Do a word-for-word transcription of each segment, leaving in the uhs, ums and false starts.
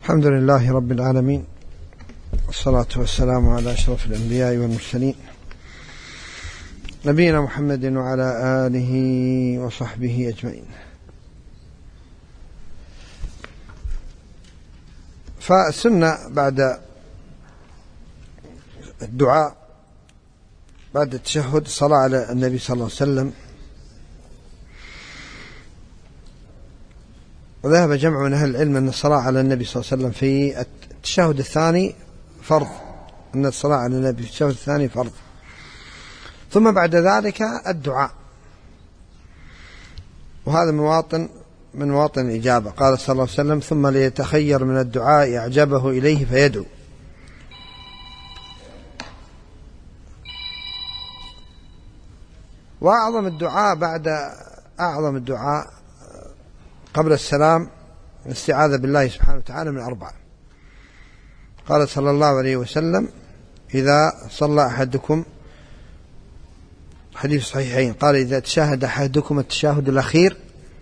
الحمد لله رب العالمين، والصلاة والسلام على أشرف الأنبياء والمرسلين نبينا محمد وعلى آله وصحبه أجمعين. فالسنة بعد الدعاء بعد التشهد الصلاة على النبي صلى الله عليه وسلم. وذهب جمع من أهل العلم أن الصلاة على النبي صلى الله عليه وسلم في التشهد الثاني فرض، أن الصلاة على النبي في التشهد الثاني فرض، ثم بعد ذلك الدعاء، وهذا مواطن من مواطن الإجابة. قال صلى الله عليه وسلم: ثم ليتخير من الدعاء أعجبه إليه فيدعو. وأعظم الدعاء بعد أعظم الدعاء قبل السلام الاستعاذة بالله سبحانه وتعالى من أربعة. قال صلى الله عليه وسلم: إذا صلى أحدكم، حديث صحيحين، قال: إذا تشاهد أحدكم التشاهد الأخير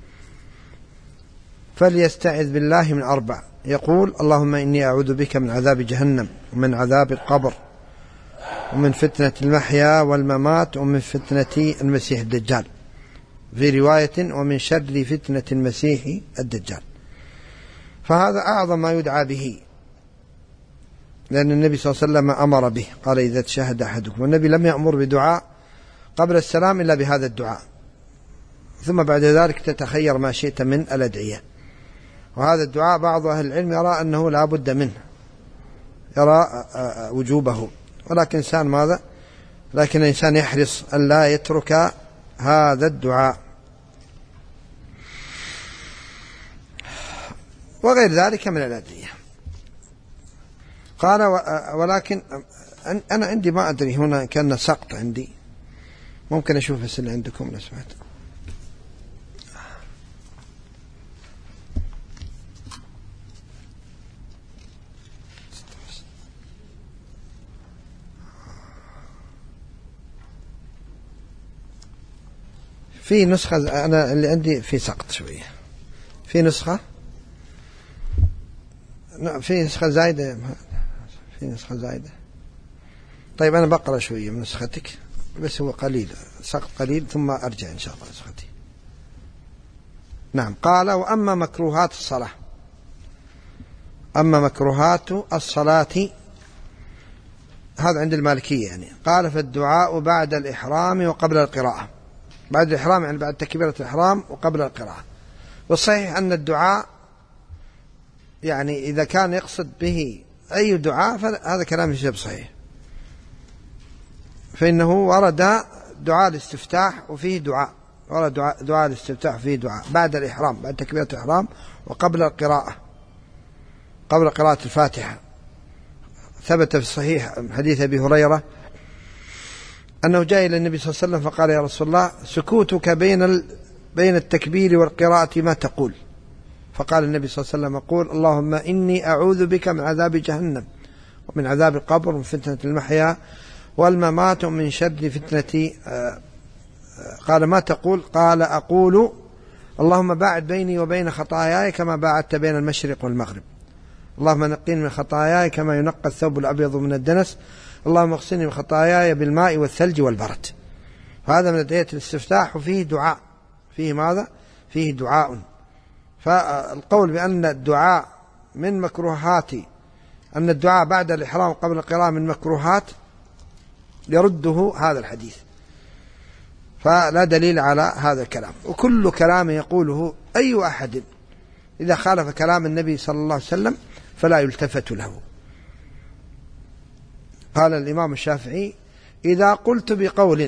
فليستعذ بالله من أربع، يقول: اللهم إني أعوذ بك من عذاب جهنم، ومن عذاب القبر، ومن فتنة المحيا والممات، ومن فتنة المسيح الدجال، في رواية: ومن شر فتنة المسيح الدجال. فهذا أعظم ما يدعى به، لأن النبي صلى الله عليه وسلم أمر به، قال: إذا تشاهد أحدكم. والنبي لم يأمر بدعاء قبل السلام إلا بهذا الدعاء، ثم بعد ذلك تتخير ما شئت من الأدعية. وهذا الدعاء بعض أهل العلم يرى أنه لا بد منه، يرى وجوبه، ولكن إنسان ماذا لكن الإنسان يحرص أن لا يترك هذا الدعاء. وغير ذلك من الأدعية. قال: ولكن أنا عندي ما أدري، هنا كان سقط عندي، ممكن أشوف السنة عندكم لو سمحت. في نسخة أنا اللي عندي في سقط شوية، في نسخة في نسخة زايدة في نسخة زايدة طيب أنا بقرأ شوية من نسختك، بس هو قليل، سقط قليل، ثم أرجع إن شاء الله نسختي. نعم. قال: وأما مكروهات الصلاة، أما مكروهات الصلاة، هذا عند المالكية يعني. قال: فالدعاء بعد الإحرام وقبل القراءة. بعد الإحرام يعني بعد تكبيرة الإحرام وقبل القراءة. والصحيح أن الدعاء يعني إذا كان يقصد به أي دعاء فهذا كلام الشيخ صحيح، فإنه ورد دعاء الاستفتاح وفيه دعاء، ورد دعاء, دعاء الاستفتاح وفيه دعاء بعد الإحرام، بعد تكبيرة الإحرام وقبل القراءة، قبل قراءة الفاتحة. ثبت في الصحيح حديث أبي هريرة أنه جاء إلى النبي صلى الله عليه وسلم فقال: يا رسول الله، سكوتك بين بين التكبير والقراءة ما تقول؟ فقال النبي صلى الله عليه وسلم: قول: اللهم إني أعوذ بك من عذاب جهنم، ومن عذاب القبر، ومن فتنة المحيا والممات، ومن شر فتنة. قال: ما تقول؟ قال: أقول: اللهم باعد بيني وبين خطاياي كما باعدت بين المشرق والمغرب، اللهم نقني من خطاياي كما ينقى الثوب الأبيض من الدنس، اللهم اغسلني من خطاياي بالماء والثلج والبرد. هذا من أدعية الاستفتاح، وفيه دعاء، فيه ماذا؟ فيه دعاء. فالقول بأن الدعاء من مكروهات، أن الدعاء بعد الإحرام قبل القراءة من مكروهات، يرده هذا الحديث، فلا دليل على هذا الكلام. وكل كلام يقوله أي أحد إذا خالف كلام النبي صلى الله عليه وسلم فلا يلتفت له. قال الإمام الشافعي: إذا قلت بقول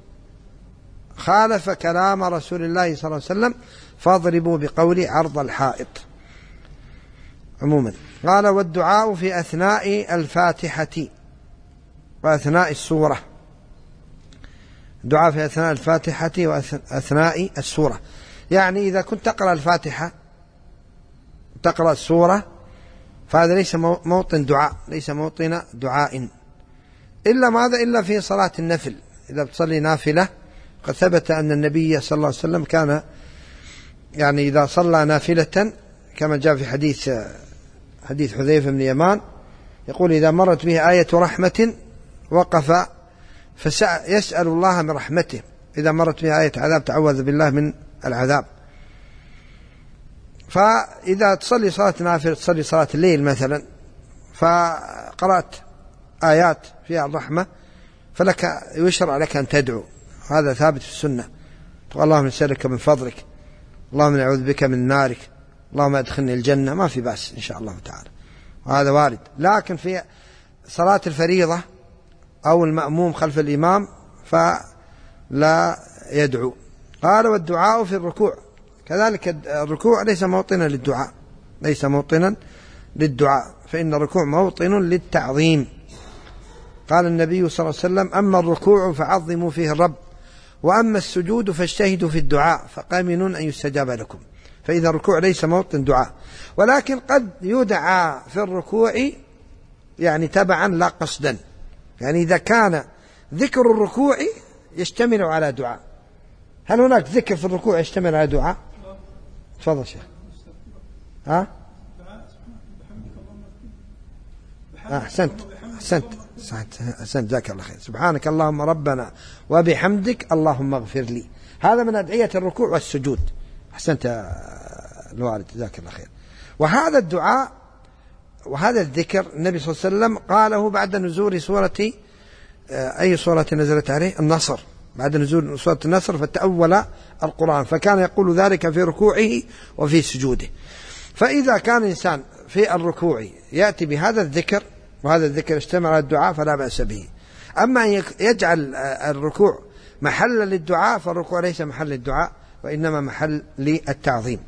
خالف كلام رسول الله صلى الله عليه وسلم فاضربوا بقولي عرض الحائط. عموما. قال: والدعاء في أثناء الفاتحة وأثناء السورة. الدعاء في أثناء الفاتحة وأثناء السورة، يعني إذا كنت تقرأ الفاتحة تقرأ السورة فهذا ليس موطن دعاء، ليس موطن دعاء، إلا ماذا؟ إلا في صلاة النفل، إذا بتصلي نافلة. قد ثبت أن النبي صلى الله عليه وسلم كان يعني إذا صلى نافلة كما جاء في حديث حديث حذيفة بن يمان يقول إذا مرت به آية رحمة وقف فيسأل الله من رحمته، إذا مرت به آية عذاب تعوذ بالله من العذاب. فإذا تصلي صلاة نافلة، تصلي صلاة الليل مثلا، فقرأت آيات فيها الرحمة، فلك يشرع لك أن تدعو، هذا ثابت في السنة. اللهم نسألك من فضلك، اللهم نعوذ بك من نارك، اللهم ادخلني الجنة، ما في بأس إن شاء الله تعالى، وهذا وارد. لكن في صلاة الفريضة أو المأموم خلف الإمام فلا يدعو. قال والدعاء في الركوع كذلك، الركوع ليس موطنا للدعاء، ليس موطنا للدعاء، فإن الركوع موطن للتعظيم. قال النبي صلى الله عليه وسلم أما الركوع فعظموا فيه الرب، وأما السجود فاجتهدوا في الدعاء فقامن أن يستجاب لكم. فإذا الركوع ليس موطن دعاء، ولكن قد يدعى في الركوع يعني تبعا لا قصدا، يعني إذا كان ذكر الركوع يشتمل على دعاء. هل هناك ذكر في الركوع يشتمل على دعاء؟ تفضل شيخ. ها؟ أحسنت أحسنت أحسنت جزاك الله خير. سبحانك اللهم ربنا وبحمدك اللهم اغفر لي، هذا من أدعية الركوع والسجود. أحسنت الوالد جزاك الله خير. وهذا الدعاء وهذا الذكر النبي صلى الله عليه وسلم قاله بعد نزول سورة، أي سورة نزلت عليه؟ النصر. بعد نزول سورة النصر فتأول القرآن، فكان يقول ذلك في ركوعه وفي سجوده. فإذا كان إنسان في الركوع يأتي بهذا الذكر، وهذا الذكر يشتمل على الدعاء، فلا بأس به. أما أن يجعل الركوع محلا للدعاء، فالركوع ليس محل للدعاء وإنما محل للتعظيم.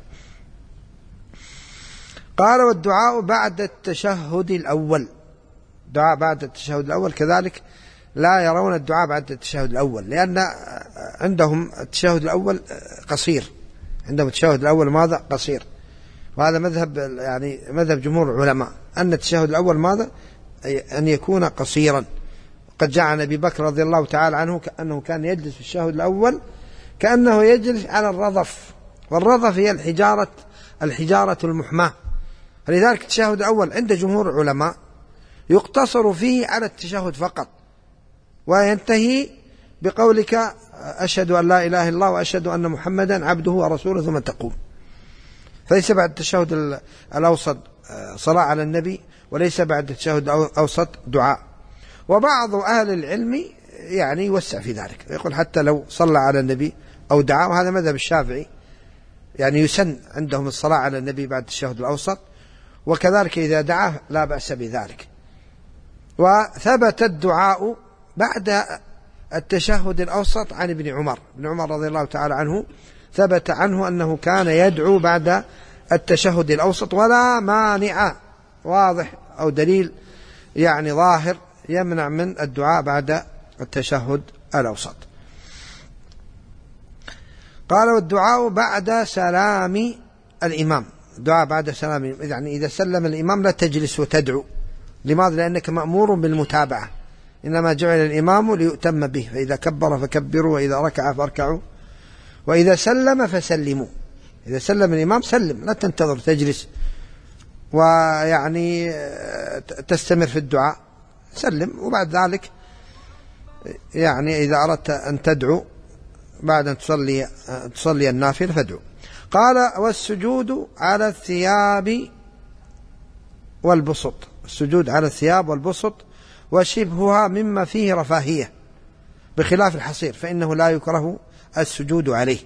قال والدعاء بعد التشهد الأول، دعاء بعد التشهد الأول كذلك لا يرون الدعاء بعد التشهد الأول، لأن عندهم التشهد الأول قصير، عندهم التشهد الأول ماذا؟ قصير. وهذا مذهب يعني مذهب جمهور العلماء أن التشهد الأول ماذا؟ أن يكون قصيرا. قد جاء عن أبي بكر رضي الله تعالى عنه كأنه كان يجلس في التشهد الأول كأنه يجلس على الرضف، والرضف هي الحجارة الحجارة المحماة. فلذلك التشهد الأول عند جمهور العلماء يقتصر فيه على التشهد فقط، وينتهي بقولك أشهد أن لا إله إلا الله وأشهد أن محمدا عبده ورسوله ثم تقوم. فليس بعد التشهد الأوسط صلاة على النبي، وليس بعد التشهد الأوسط دعاء. وبعض أهل العلم يعني يوسع في ذلك، يقول حتى لو صلى على النبي أو دعا، وهذا مذهب الشافعي، يعني يسن عندهم الصلاة على النبي بعد التشهد الأوسط، وكذلك إذا دعا لا بأس بذلك. وثبت الدعاء بعد التشهد الأوسط عن ابن عمر ابن عمر رضي الله تعالى عنه، ثبت عنه أنه كان يدعو بعد التشهد الأوسط، ولا مانع واضح أو دليل يعني ظاهر يمنع من الدعاء بعد التشهد الأوسط. قال والدعاء بعد سلام الإمام، الدعاء بعد سلام، يعني إذا سلم الإمام لا تجلس وتدعو. لماذا؟ لأنك مأمور بالمتابعة، إنما جعل الإمام ليؤتم به، فإذا كبر فكبروا، وإذا ركع فاركعوا، وإذا سلم فسلموا. إذا سلم الإمام سلم، لا تنتظر تجلس ويعني تستمر في الدعاء، سلم. وبعد ذلك يعني إذا أردت أن تدعو بعد أن تصلي تصلي النافلة فادعو. قال والسجود على الثياب والبسط، السجود على الثياب والبسط وشبهها مما فيه رفاهية، بخلاف الحصير فإنه لا يكره السجود عليه،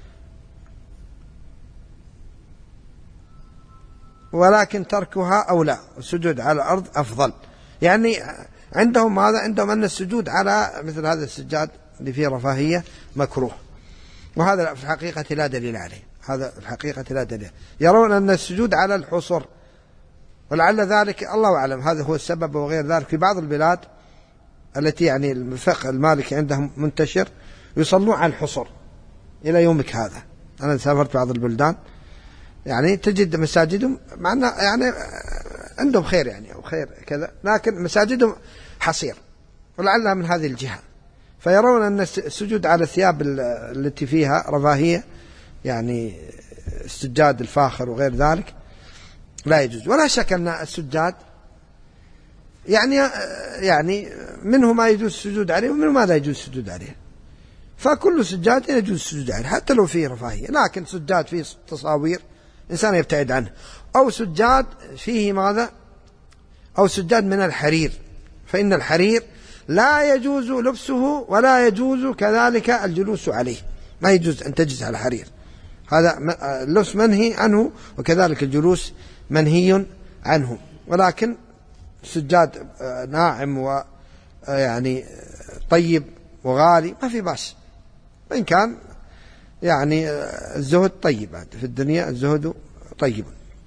ولكن تركها أولى، السجود على الأرض أفضل. يعني عندهم هذا، عندهم أن السجود على مثل هذا السجاد اللي فيه رفاهية مكروه، وهذا في الحقيقة لا دليل عليه، هذا في الحقيقة لا دليل. يرون أن السجود على الحصر، ولعل ذلك الله أعلم هذا هو السبب، وغير ذلك في بعض البلاد التي يعني الفقه المالكي عندهم منتشر يصلون على الحصر إلى يومك هذا. أنا سافرت بعض البلدان يعني تجد مساجدهم معنا يعني عندهم خير يعني أو خير كذا، لكن مساجدهم حصير، ولعلها من هذه الجهة. فيرون أن السجود على الثياب التي فيها رفاهية، يعني السجاد الفاخر وغير ذلك، لا يجوز. ولا شك أن السجاد يعني يعني منه ما يجوز السجود عليه ومنه ما لا يجوز السجود عليه، فكل سجاد يجوز السجود عليه حتى لو فيه رفاهية. لكن سجاد فيه تصاوير إنسان يبتعد عنه، أو سجاد فيه ماذا، أو سجاد من الحرير، فإن الحرير لا يجوز لبسه ولا يجوز كذلك الجلوس عليه، ما يجوز أن تجلس على الحرير، هذا اللبس منهي عنه، وكذلك الجلوس منهي عنه. ولكن سجاد ناعم ويعني طيب وغالي ما في باس، وإن كان يعني الزهد طيب في الدنيا، الزهد طيب.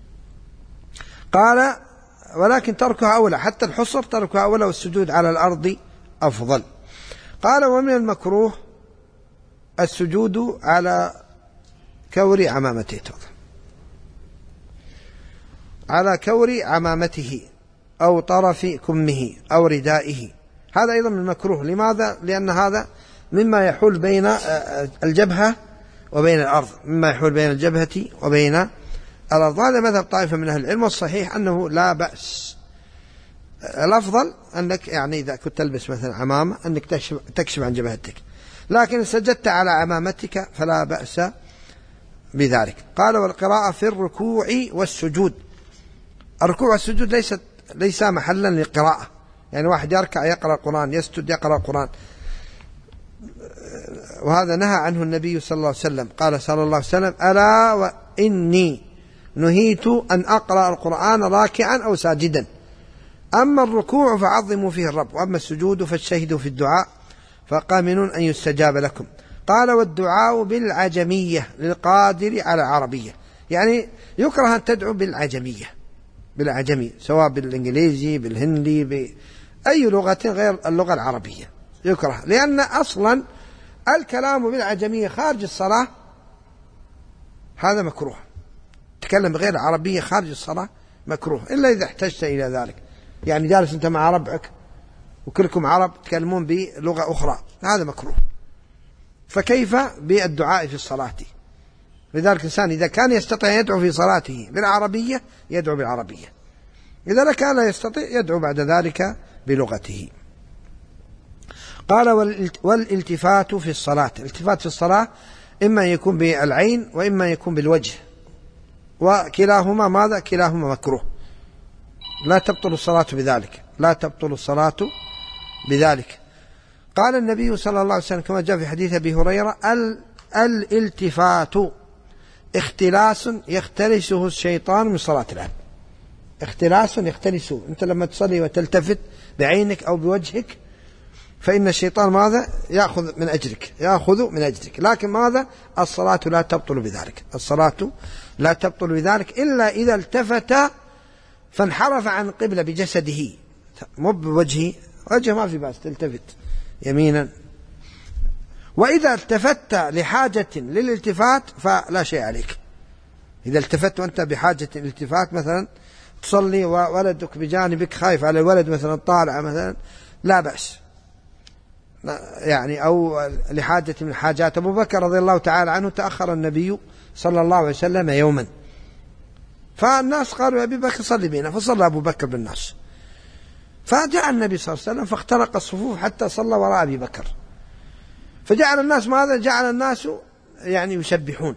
قال ولكن تركها أولى، حتى الحصر تركها أولى والسجود على الأرض أفضل. قال ومن المكروه السجود على كور عمامته، على كور عمامته أو طرف كمه أو ردائه، هذا أيضا من المكروه. لماذا؟ لأن هذا مما يحول بين الجبهة وبين الأرض، مما يحول بين الجبهة وبين الأرض. هذا مذهب طائفة من أهل العلم، والصحيح أنه لا بأس. الأفضل أنك يعني إذا كنت تلبس مثلا عمامة أنك تكشف عن جبهتك، لكن سجدت على عمامتك فلا بأس بذلك. قال والقراءة في الركوع والسجود، الركوع والسجود ليست ليس محلا للقراءة، يعني واحد يركع يقرأ القرآن، يسجد يقرأ القرآن، وهذا نهى عنه النبي صلى الله عليه وسلم. قال صلى الله عليه وسلم ألا وإني نهيت أن أقرأ القرآن راكعا أو ساجدا، أما الركوع فعظموا فيه الرب، وأما السجود فاجتهدوا في الدعاء فقامنون أن يستجاب لكم. قال والدعاء بالعجمية للقادر على العربية، يعني يكره أن تدعو بالعجمية، بالعجمي سواء بالإنجليزي بالهندي بأي لغة غير اللغة العربية يكره، لأن أصلا الكلام بالعجمية خارج الصلاة هذا مكروه، تكلم بغير العربية خارج الصلاة مكروه، إلا إذا احتجت إلى ذلك، يعني جالس أنت مع ربعك وكلكم عرب تكلمون بلغة أخرى هذا مكروه، فكيف بالدعاء في الصلاة؟ لذلك الإنسان إذا كان يستطيع يدعو في صلاته بالعربية يدعو بالعربية، إذا كان لا يستطيع يدعو بعد ذلك بلغته. قال والالتفات في الصلاة، الالتفات في الصلاة إما يكون بالعين وإما يكون بالوجه، وكلاهما ماذا؟ كلاهما مكروه، لا تبطل الصلاة بذلك، لا تبطل الصلاة بذلك. قال النبي صلى الله عليه وسلم كما جاء في حديث أبي هريرة الالتفات اختلاس يختلسه الشيطان من صلاة العبد، اختلاس يختلسه، أنت لما تصلي وتلتفت بعينك أو بوجهك فإن الشيطان ماذا؟ يأخذ من أجرك، يأخذ من أجرك، لكن ماذا؟ الصلاة لا تبطل بذلك، الصلاة لا تبطل بذلك إلا إذا التفت فانحرف عن القبلة بجسده، مو بوجهه، وجهه ما في بأس تلتفت يمينا، وإذا التفت لحاجة للالتفات فلا شيء عليك. إذا التفت وأنت بحاجة للالتفات، مثلا تصلي وولدك بجانبك خايف على الولد مثلا طالع مثلا، لا بأس يعني، أو لحاجة من حاجات. أبو بكر رضي الله تعالى عنه تأخر النبي صلى الله عليه وسلم يوما، فالناس قالوا يا أبي بكر صلي بنا، فصلى أبو بكر بالناس، فجاء النبي صلى الله عليه وسلم فاخترق الصفوف حتى صلى وراء أبي بكر، فجعل الناس ماذا؟ جعل الناس يعني يسبحون،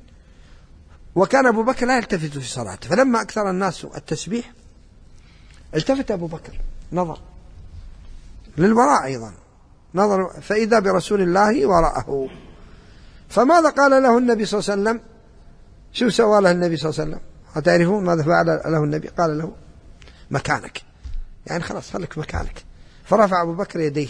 وكان أبو بكر لا يلتفت في صلاته، فلما أكثر الناس التسبيح التفت أبو بكر نظر للوراء أيضا، نظر فإذا برسول الله وراءه، فماذا قال له النبي صلى الله عليه وسلم؟ شو سوى له النبي صلى الله عليه وسلم؟ هتعرفون ماذا فعل له النبي؟ قال له مكانك، يعني خلاص خليك مكانك، فرفع أبو بكر يديه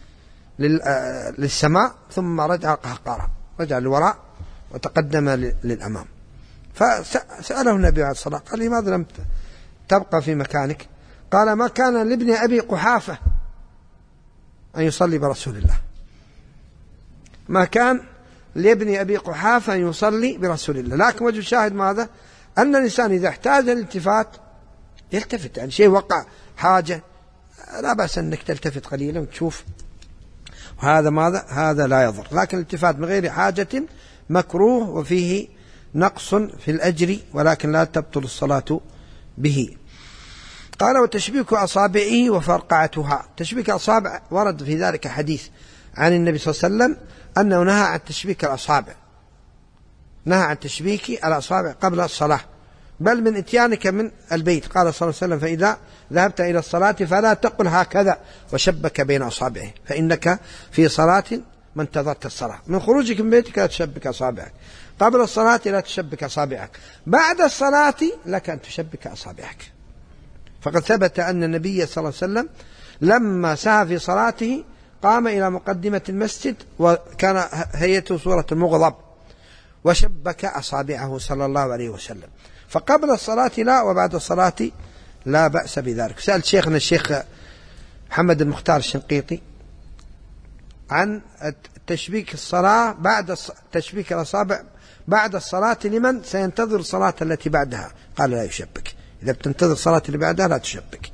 للسماء ثم رجع قهقرة، رجع للوراء وتقدم للأمام، فسأله النبي عليه الصلاة والسلام قال لماذا لم تبقى في مكانك؟ قال ما كان لابن أبي قحافة أن يصلي برسول الله، ما كان لابن أبي قحافة أن يصلي برسول الله، لكن وجه الشاهد ماذا؟ أن الإنسان إذا احتاج الالتفات يلتفت، يعني شيء وقع حاجة لا بأس أنك تلتفت قليلا وتشوف، وهذا ماذا؟ هذا لا يضر، لكن الالتفات من غير حاجة مكروه وفيه نقص في الأجر، ولكن لا تبطل الصلاة به. قال وتشبيك أصابعه وفرقعتها. تشبيك أصابع ورد في ذلك حديث عن النبي صلى الله عليه وسلم أنه نهى عن تشبيك الأصابع، نهى عن تشبيك الأصابع قبل الصلاة، بل من إتيانك من البيت. قال صلى الله عليه وسلم فإذا ذهبت إلى الصلاة فلا تقل هكذا وشبك بين أصابعه، فإنك في صلاة ما انتظرت الصلاة. من خروجك من بيتك لا تشبك أصابعك، قبل الصلاة لا تشبك أصابعك، بعد الصلاة لك أن تشبك أصابعك. فقد ثبت أن النبي صلى الله عليه وسلم لما سهى في صلاته قام إلى مقدمة المسجد وكان هيئته صورة المغضب وشبك أصابعه صلى الله عليه وسلم. فقبل الصلاة لا، وبعد الصلاة لا بأس بذلك. سأل شيخنا الشيخ محمد المختار الشنقيطي عن تشبيك الصلاة بعد تشبيك الأصابع بعد الصلاة لمن سينتظر الصلاة التي بعدها، قال لا يشبك. إذا بتنتظر الصلاة اللي بعدها لا تشبك.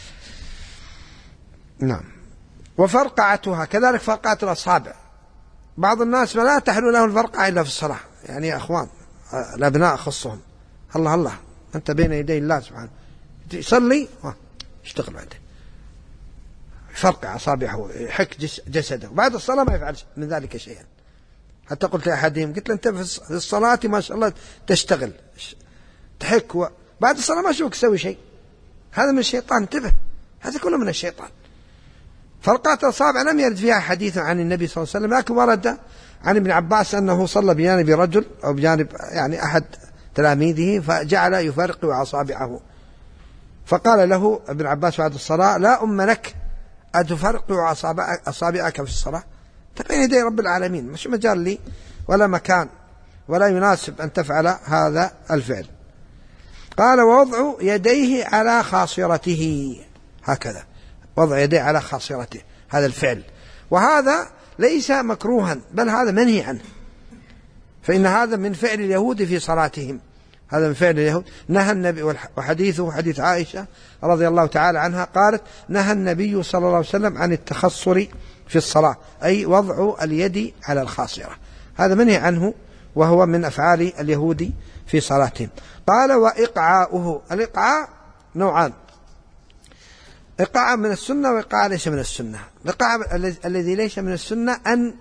نعم. وفرقعتها كذلك، فرقعة الأصابع. بعض الناس لا تحلو له الفرقعة إلا في الصلاة، يعني يا أخوان الأبناء أخصهم، الله الله أنت بين يدي الله سبحانه، يصلي اشتغل بعده، فرقع أصابعه، يحك جسده، بعد الصلاة ما يفعل من ذلك شيئا. حتى قلت لأحدهم، قلت له أنت في الصلاة ما شاء الله تشتغل تحك، و... بعد الصلاة ما شوك تسوي شيء، هذا من الشيطان، انتبه، هذا كله من الشيطان. فرقعة الأصابع لم يرد فيها حديث عن النبي صلى الله عليه وسلم، لكن ورد عن ابن عباس أنه صلى بجانب رجل أو بجانب يعني أحد تلاميذه فجعل يفرقع أصابعه، فقال له ابن عباس بعد الصلاة لا أم لك أتفرقع أصابعك في الصلاة؟ بين يدي رب العالمين، مش مجال لي ولا مكان ولا يناسب أن تفعل هذا الفعل. قال ووضع يديه على خاصرته، هكذا وضع يديه على خاصرته، هذا الفعل، وهذا ليس مكروها بل هذا منهي عنه، فإن هذا من فعل اليهود في صلاتهم، هذا من فعل اليهود. نهى النبي، وحديثه حديث عائشة رضي الله تعالى عنها قالت نهى النبي صلى الله عليه وسلم عن التخصر في الصلاة، أي وضع اليد على الخاصرة، هذا منهي عنه وهو من أفعال اليهود في صلاتهم. قال وإقعاؤه، الإقعاء نوعان، إقعاء من السنة وإقعاء ليس من السنة. الإقعاء الذي ليس من السنة أن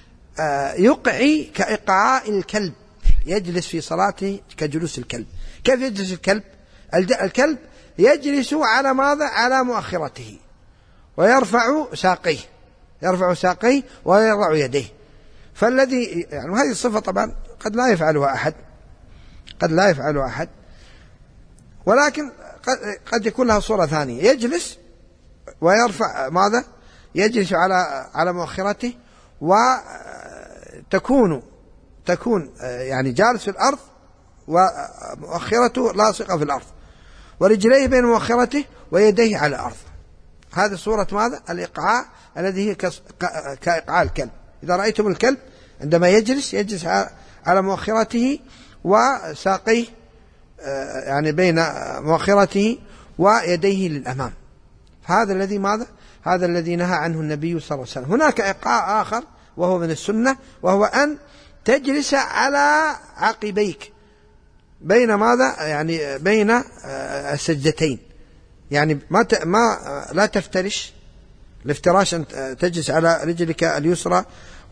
يقعي كإقعاء الكلب، يجلس في صلاته كجلوس الكلب. كيف يجلس الكلب؟ الكلب يجلس على ماذا؟ على مؤخرته، ويرفع ساقيه، يرفع ساقيه ويضع يديه. فالذي يعني هذه الصفة طبعا قد لا يفعلها أحد، قد لا يفعلها أحد، ولكن قد يكون لها صورة ثانية، يجلس ويرفع ماذا؟ يجلس على على مؤخرته، وتكون تكون يعني جالس في الأرض ومؤخرته لاصقة في الأرض، ورجليه بين مؤخرته ويديه على الأرض. هذه صورة ماذا؟ الإقعاء الذي هي كإقعاء الكلب. إذا رأيتم الكلب عندما يجلس يجلس على مؤخرته وساقيه يعني بين مؤخرته ويديه للأمام، هذا الذي ماذا؟ هذا الذي نهى عنه النبي صلى الله عليه وسلم. هناك إقعاء آخر وهو من السنة، وهو أن تجلس على عقبيك بين ماذا؟ يعني بين السجدتين، يعني ما ما لا تفترش، الافتراش أن تجلس على رجلك اليسرى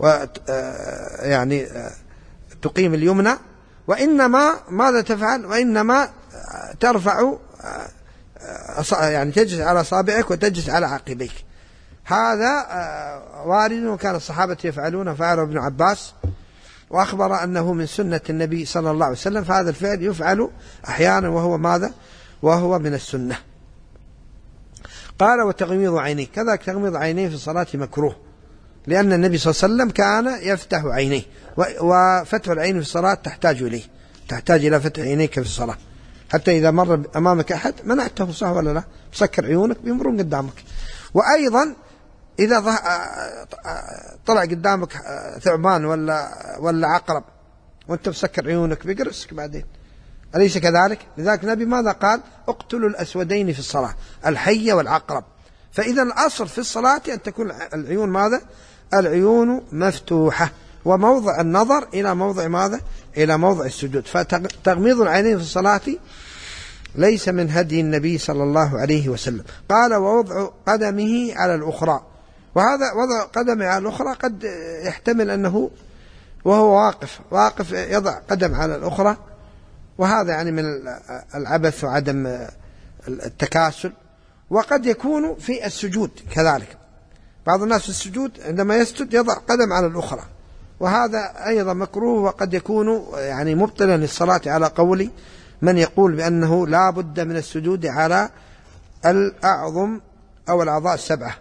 ويعني تقيم اليمنى، وإنما ماذا تفعل؟ وإنما ترفع يعني تجلس على أصابعك وتجلس على عقبيك. هذا وارد وكان الصحابة يفعلون، فعله ابن عباس وأخبر أنه من سنة النبي صلى الله عليه وسلم، فهذا الفعل يفعل أحيانا وهو ماذا؟ وهو من السنة. قال وتغميض عينيه، كذلك تغميض عينيه في الصلاة مكروه، لأن النبي صلى الله عليه وسلم كان يفتح عينيه، وفتح العين في الصلاة تحتاج إليه، تحتاج إلى فتح عينيك في الصلاة، حتى إذا مر أمامك أحد منعته، صح ولا لا؟ مسكر عيونك بيمرون قدامك. وأيضا إذا طلع قدامك ثعبان ولا ولا عقرب وأنت مسكر عيونك بيقرصك بعدين، أليس كذلك؟ لذلك النبي ماذا قال؟ اقتلوا الأسودين في الصلاة، الحية والعقرب. فإذا الأصل في الصلاة أن تكون العيون ماذا؟ العيون مفتوحة، وموضع النظر إلى موضع ماذا؟ إلى موضع السجود. فتغميض العينين في الصلاة ليس من هدي النبي صلى الله عليه وسلم. قال ووضع قدمه على الأخرى، وهذا وضع قدمه على الأخرى قد يحتمل أنه وهو واقف واقف يضع قدم على الأخرى، وهذا يعني من العبث وعدم التكاسل. وقد يكون في السجود كذلك، بعض الناس في السجود عندما يسجد يضع قدم على الأخرى، وهذا أيضا مكروه، وقد يكون يعني مبطلا للصلاة على قول من يقول بأنه لا بد من السجود على الأعظم أو الأعضاء السبعة.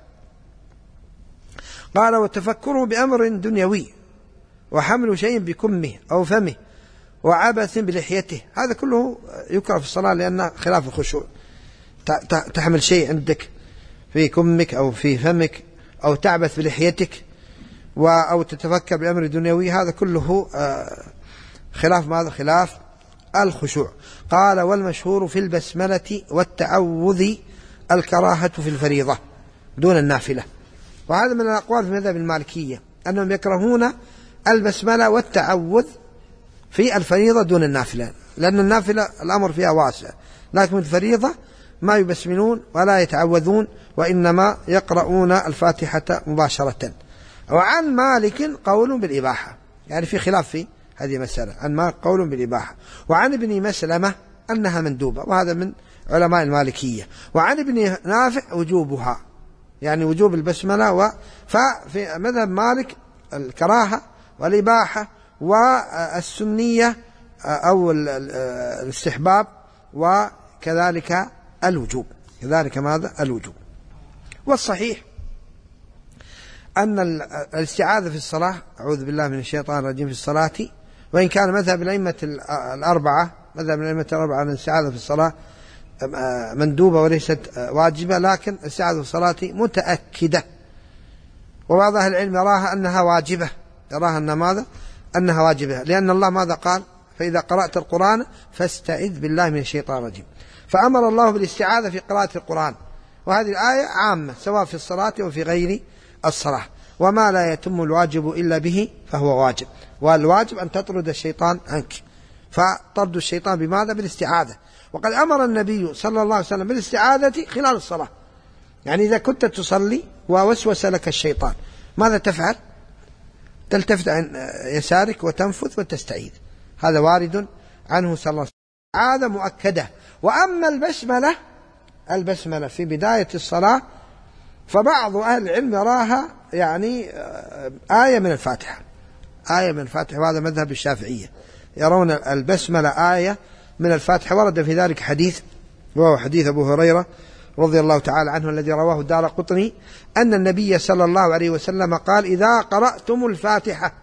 قال وتفكره بأمر دنيوي، وحمل شيء بكمه أو فمه، وعبث بلحيته، هذا كله يكره في الصلاة لأنه خلاف الخشوع. تحمل شيء عندك في كمك أو في فمك، أو تعبث بلحيتك، أو تتفكر بأمر دنيوي، هذا كله خلاف ماذا؟ خلاف الخشوع. قال والمشهور في البسملة والتعوذ الكراهة في الفريضة دون النافلة، وهذا من الأقوال في مذهب المالكية أنهم يكرهون البسملة والتعوذ في الفريضة دون النافلة، لأن النافلة الأمر فيها واسع، لكن الفريضة ما يبسملون ولا يتعوذون، وإنما يقرؤون الفاتحة مباشرة. وعن مالك قول بالإباحة، يعني في خلاف في هذه المسألة، عن مالك قول بالإباحة، وعن ابن مسلمة أنها مندوبة، وهذا من علماء المالكية، وعن ابن نافع وجوبها، يعني وجوب البسملة. و... ففي مذهب مالك الكراهة والإباحة والسنية أو الاستحباب، وكذلك الوجوب، كذلك ماذا؟ الوجوب. والصحيح أن الاستعاذة في الصلاة، أعوذ بالله من الشيطان الرجيم، في الصلاة، وإن كان مذهب الأئمة الأربعة مذهب الأئمة الأربعة أن الاستعاذة في الصلاة مندوبة وليست واجبة، لكن الاستعاذة في الصلاة متأكدة، وبعض أهل العلم يراها أنها واجبة، يراها أن ماذا؟ أنها واجبة، لأن الله ماذا قال؟ فإذا قرأت القرآن فاستعذ بالله من الشيطان الرجيم، فأمر الله بالاستعاذة في قراءة القرآن، وهذه الآية عامة سواء في الصلاة وفي غير الصلاة. وما لا يتم الواجب إلا به فهو واجب، والواجب أن تطرد الشيطان عنك، فطرد الشيطان بماذا؟ بالاستعاذة. وقد أمر النبي صلى الله عليه وسلم بالاستعاذة خلال الصلاة، يعني إذا كنت تصلي ووسوس لك الشيطان ماذا تفعل؟ تلتفت عن يسارك وتنفث وتستعيذ، هذا وارد عنه صلى الله عليه وسلم، عادة مؤكدة. وأما البسملة البسملة في بداية الصلاة فبعض أهل العلم يراها يعني آية من الفاتحة، آية من الفاتحة، وهذا مذهب الشافعية، يرون البسملة آية من الفاتحة. ورد في ذلك حديث، وهو حديث أبو هريرة رضي الله تعالى عنه الذي رواه الدارقطني، أن النبي صلى الله عليه وسلم قال إذا قرأتم الفاتحة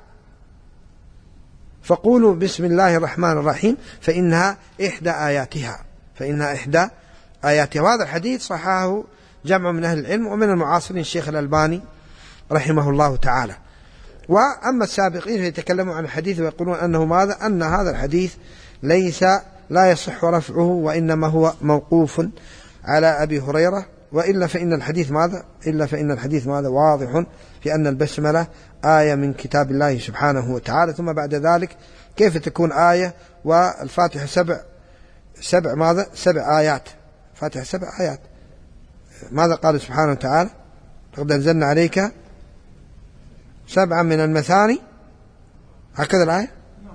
فقولوا بسم الله الرحمن الرحيم فإنها إحدى آياتها، فإنها إحدى آياتها. وهذا الحديث صححه جمع من أهل العلم ومن المعاصرين الشيخ الألباني رحمه الله تعالى. وأما السابقين فيتكلموا عن الحديث ويقولون أنه ماذا؟ أن هذا الحديث ليس لا يصح رفعه، وإنما هو موقوف على أبي هريرة، وإلا فإن الحديث ماذا؟ إلا فإن الحديث ماذا؟ واضح في أن البسملة آية من كتاب الله سبحانه وتعالى. ثم بعد ذلك كيف تكون آية والفاتحة سبع سبع ماذا؟ سبع آيات، فاتحة سبع آيات. ماذا قال سبحانه وتعالى؟ لقد أنزلنا عليك سبعا من المثاني، هكذا الآية؟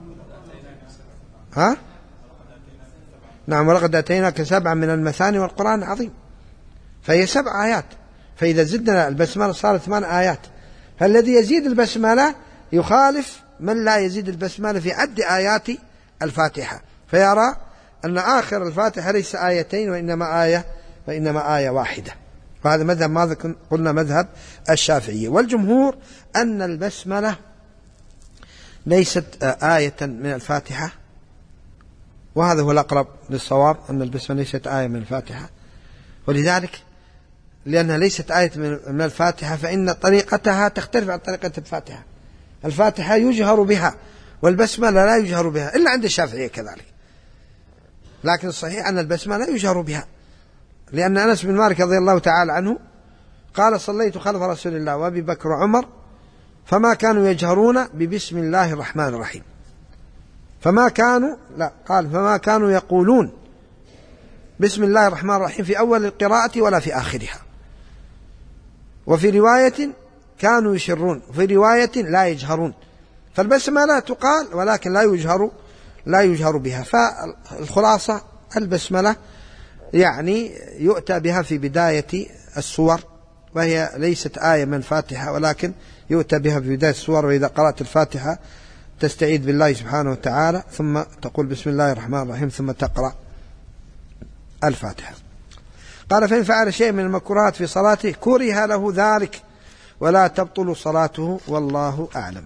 ها؟ نعم، ولقد أتيناك سبعا من المثاني والقرآن العظيم، فهي سبع آيات، فإذا زدنا البسملة صارت ثمان آيات. فالذي يزيد البسملة يخالف من لا يزيد البسملة في عد آيات الفاتحة، فيرى أن آخر الفاتحة ليس آيتين وإنما آية وإنما آية واحدة. وهذا مذهب ماذا قلنا؟ مذهب الشافعية. والجمهور أن البسملة ليست آية من الفاتحة، وهذا هو الأقرب للصواب، أن البسملة ليست آية من الفاتحة، ولذلك لأنها ليست آية من الفاتحة فإن طريقتها تختلف عن طريقة الفاتحة. الفاتحة يجهر بها والبسملة لا يجهر بها إلا عند الشافعية كذلك، لكن الصحيح أن البسملة يجهر بها، لأن أنس بن مالك رضي الله تعالى عنه قال صليت خلف رسول الله وأبي بكر وعمر فما كانوا يجهرون ببسم الله الرحمن الرحيم، فما كانوا لا قال فما كانوا يقولون بسم الله الرحمن الرحيم في أول القراءة ولا في آخرها. وفي رواية كانوا يشرون، وفي رواية لا يجهرون. فالبسملة تقال ولكن لا يجهر لا يجهر بها. فالخلاصة البسملة يعني يؤتى بها في بداية السور، وهي ليست آية من الفاتحة، ولكن يؤتى بها في بداية السور. وإذا قرأت الفاتحة تستعيذ بالله سبحانه وتعالى، ثم تقول بسم الله الرحمن الرحيم، ثم تقرأ الفاتحة. قال: فإن فعل شيء من المكروهات في صلاته كره له ذلك ولا تبطل صلاته والله أعلم.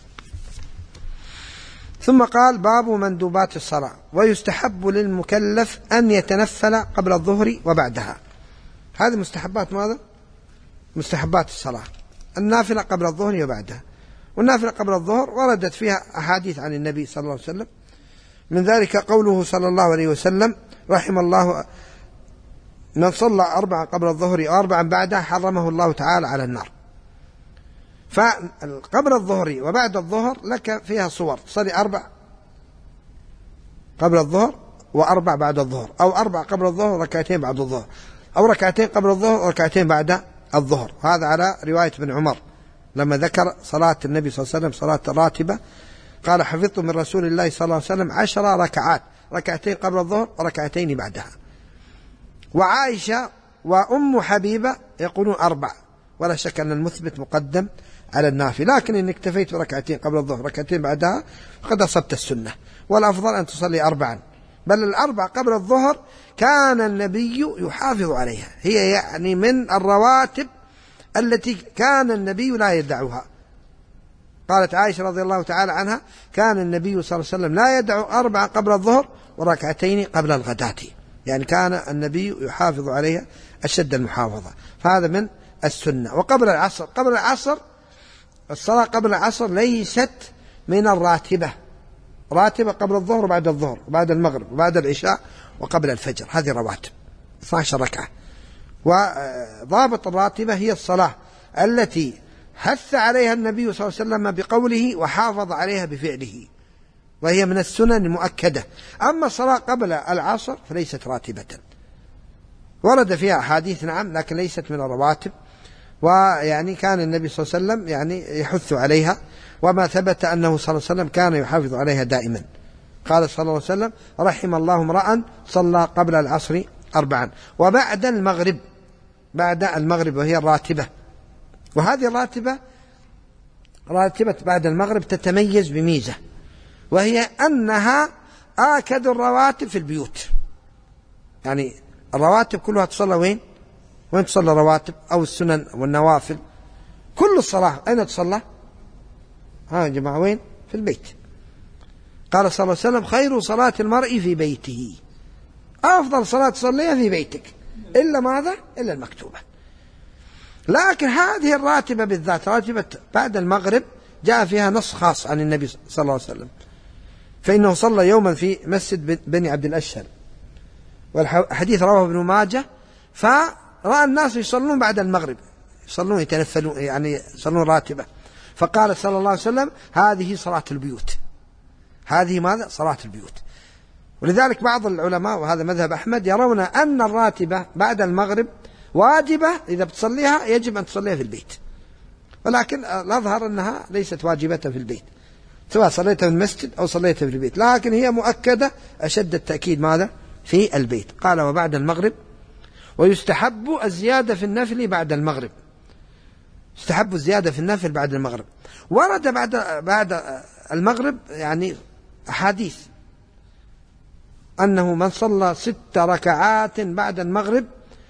ثم قال: باب مندوبات الصلاة. ويستحب للمكلف أن يتنفل قبل الظهر وبعدها. هذه مستحبات ماذا؟ مستحبات الصلاة، النافلة قبل الظهر وبعدها. والنافلة قبل الظهر وردت فيها أحاديث عن النبي صلى الله عليه وسلم، من ذلك قوله صلى الله عليه وسلم: رحم الله من صلى أربعا قبل الظهر وأربعا بعدها حرمه الله تعالى على النار. فقبل الظهر وبعد الظهر لك فيها صور، صلي أربع قبل الظهر وأربع بعد الظهر، أو أربع قبل الظهر وركعتين بعد الظهر، أو ركعتين قبل الظهر وركعتين بعد الظهر. هذا على رواية ابن عمر لما ذكر صلاة النبي صلى الله عليه وسلم صلاة راتبة، قال: حفظت من رسول الله صلى الله عليه وسلم عشر ركعات، ركعتين قبل الظهر وركعتين بعدها. وعائشة وأم حبيبة يقولون أربع، ولا شك أن المثبت مقدم على النافي، لكن إن اكتفيت بركعتين قبل الظهر ركعتين بعدها فقد أصبت السنة، والأفضل أن تصلي أربعا. بل الأربع قبل الظهر كان النبي يحافظ عليها، هي يعني من الرواتب التي كان النبي لا يدعها. قالت عائشة رضي الله تعالى عنها: كان النبي صلى الله عليه وسلم لا يدع أربعا قبل الظهر وركعتين قبل الغداة، يعني كان النبي يحافظ عليها أشد المحافظة. فهذا من السنة. وقبل العصر، قبل العصر الصلاة قبل العصر ليست من الراتبة، راتبة قبل الظهر وبعد الظهر وبعد المغرب وبعد العشاء وقبل الفجر، هذه رواتب اثنتي عشرة ركعة. وضابط الراتبة هي الصلاة التي حث عليها النبي صلى الله عليه وسلم بقوله وحافظ عليها بفعله، وهي من السنن المؤكدة. أما الصلاة قبل العصر فليست راتبة، ورد فيها أحاديث نعم، لكن ليست من الرواتب. ويعني كان النبي صلى الله عليه وسلم يعني يحث عليها، وما ثبت أنه صلى الله عليه وسلم كان يحافظ عليها دائما. قال صلى الله عليه وسلم: رحم الله امرأ صلى قبل العصر أربعا وبعد المغرب، بعد المغرب، وهي الراتبة. وهذه الراتبة راتبة بعد المغرب تتميز بميزة، وهي أنها آكد الرواتب في البيوت. يعني الرواتب كلها تصلى وين؟ وين تصلى الرواتب أو السنن والنوافل؟ كل الصلاة أين تصلى؟ ها يا جماعة وين؟ في البيت. قال صلى الله عليه وسلم: خير صلاة المرء في بيته، أفضل صلاة تصليها في بيتك، إلا ماذا؟ إلا المكتوبة. لكن هذه الراتبة بالذات، راتبة بعد المغرب، جاء فيها نص خاص عن النبي صلى الله عليه وسلم، فإنه صلى يوما في مسجد بني عبد الأشهل، والحديث رواه ابن ماجه، فرأى الناس يصلون بعد المغرب، يصلون يتنفلون، يعني يصلون راتبة، فقال صلى الله عليه وسلم: هذه صلاة البيوت، هذه ماذا؟ صلاة البيوت. ولذلك بعض العلماء، وهذا مذهب أحمد، يرون أن الراتبة بعد المغرب واجبة، إذا بتصليها يجب أن تصليها في البيت، ولكن الأظهر أنها ليست واجبة في البيت، سواء صليتها في المسجد أو صليتها في البيت، لكن هي مؤكدة أشد التأكيد ماذا؟ في البيت. قال: وبعد المغرب. ويستحب الزيادة في النفل بعد المغرب، يستحب الزيادة في النفل بعد المغرب. ورد بعد بعد المغرب يعني أحاديث أنه من صلى ست ركعات بعد المغرب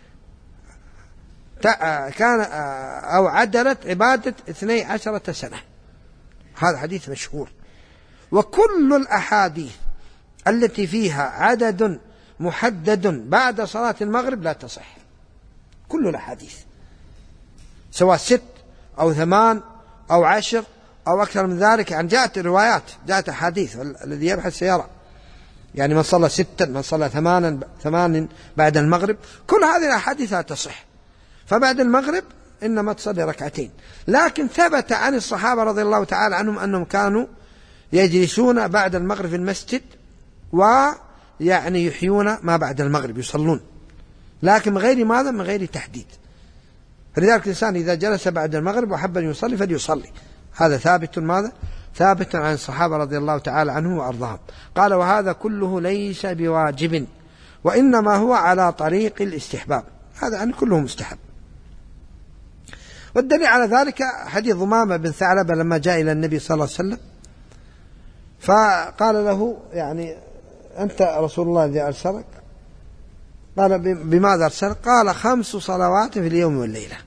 كان أو عدلت عبادة اثني عشرة سنة. هذا حديث مشهور. وكل الأحاديث التي فيها عدد محدد بعد صلاة المغرب لا تصح، كل الأحاديث، سواء ست أو ثمان أو عشر أو أكثر من ذلك. يعني جاءت روايات، جاءت أحاديث، الذي يبحث سيرى، يعني من صلى ستا، من صلى ثمانا ثمان بعد المغرب، كل هذه الأحاديث لا تصح. فبعد المغرب إنما تصلي ركعتين. لكن ثبت عن الصحابة رضي الله تعالى عنهم أنهم كانوا يجلسون بعد المغرب في المسجد يعني يحيون ما بعد المغرب يصلون، لكن من غير ماذا؟ من غير تحديد. فلذلك الإنسان إذا جلس بعد المغرب وحب أن يصلي فليصلي. هذا ثابت ماذا؟ ثابت عن الصحابة رضي الله تعالى عنهم وأرضاهم. قال وهذا كله ليس بواجب، وإنما هو على طريق الاستحباب. هذا يعني كله مستحب. والدليل على ذلك حديث ضمامة بن ثعلبة لما جاء إلى النبي صلى الله عليه وسلم فقال له يعني أنت رسول الله الذي أرسلك؟ قال بماذا أرسلك؟ قال خمس صلوات في اليوم والليلة.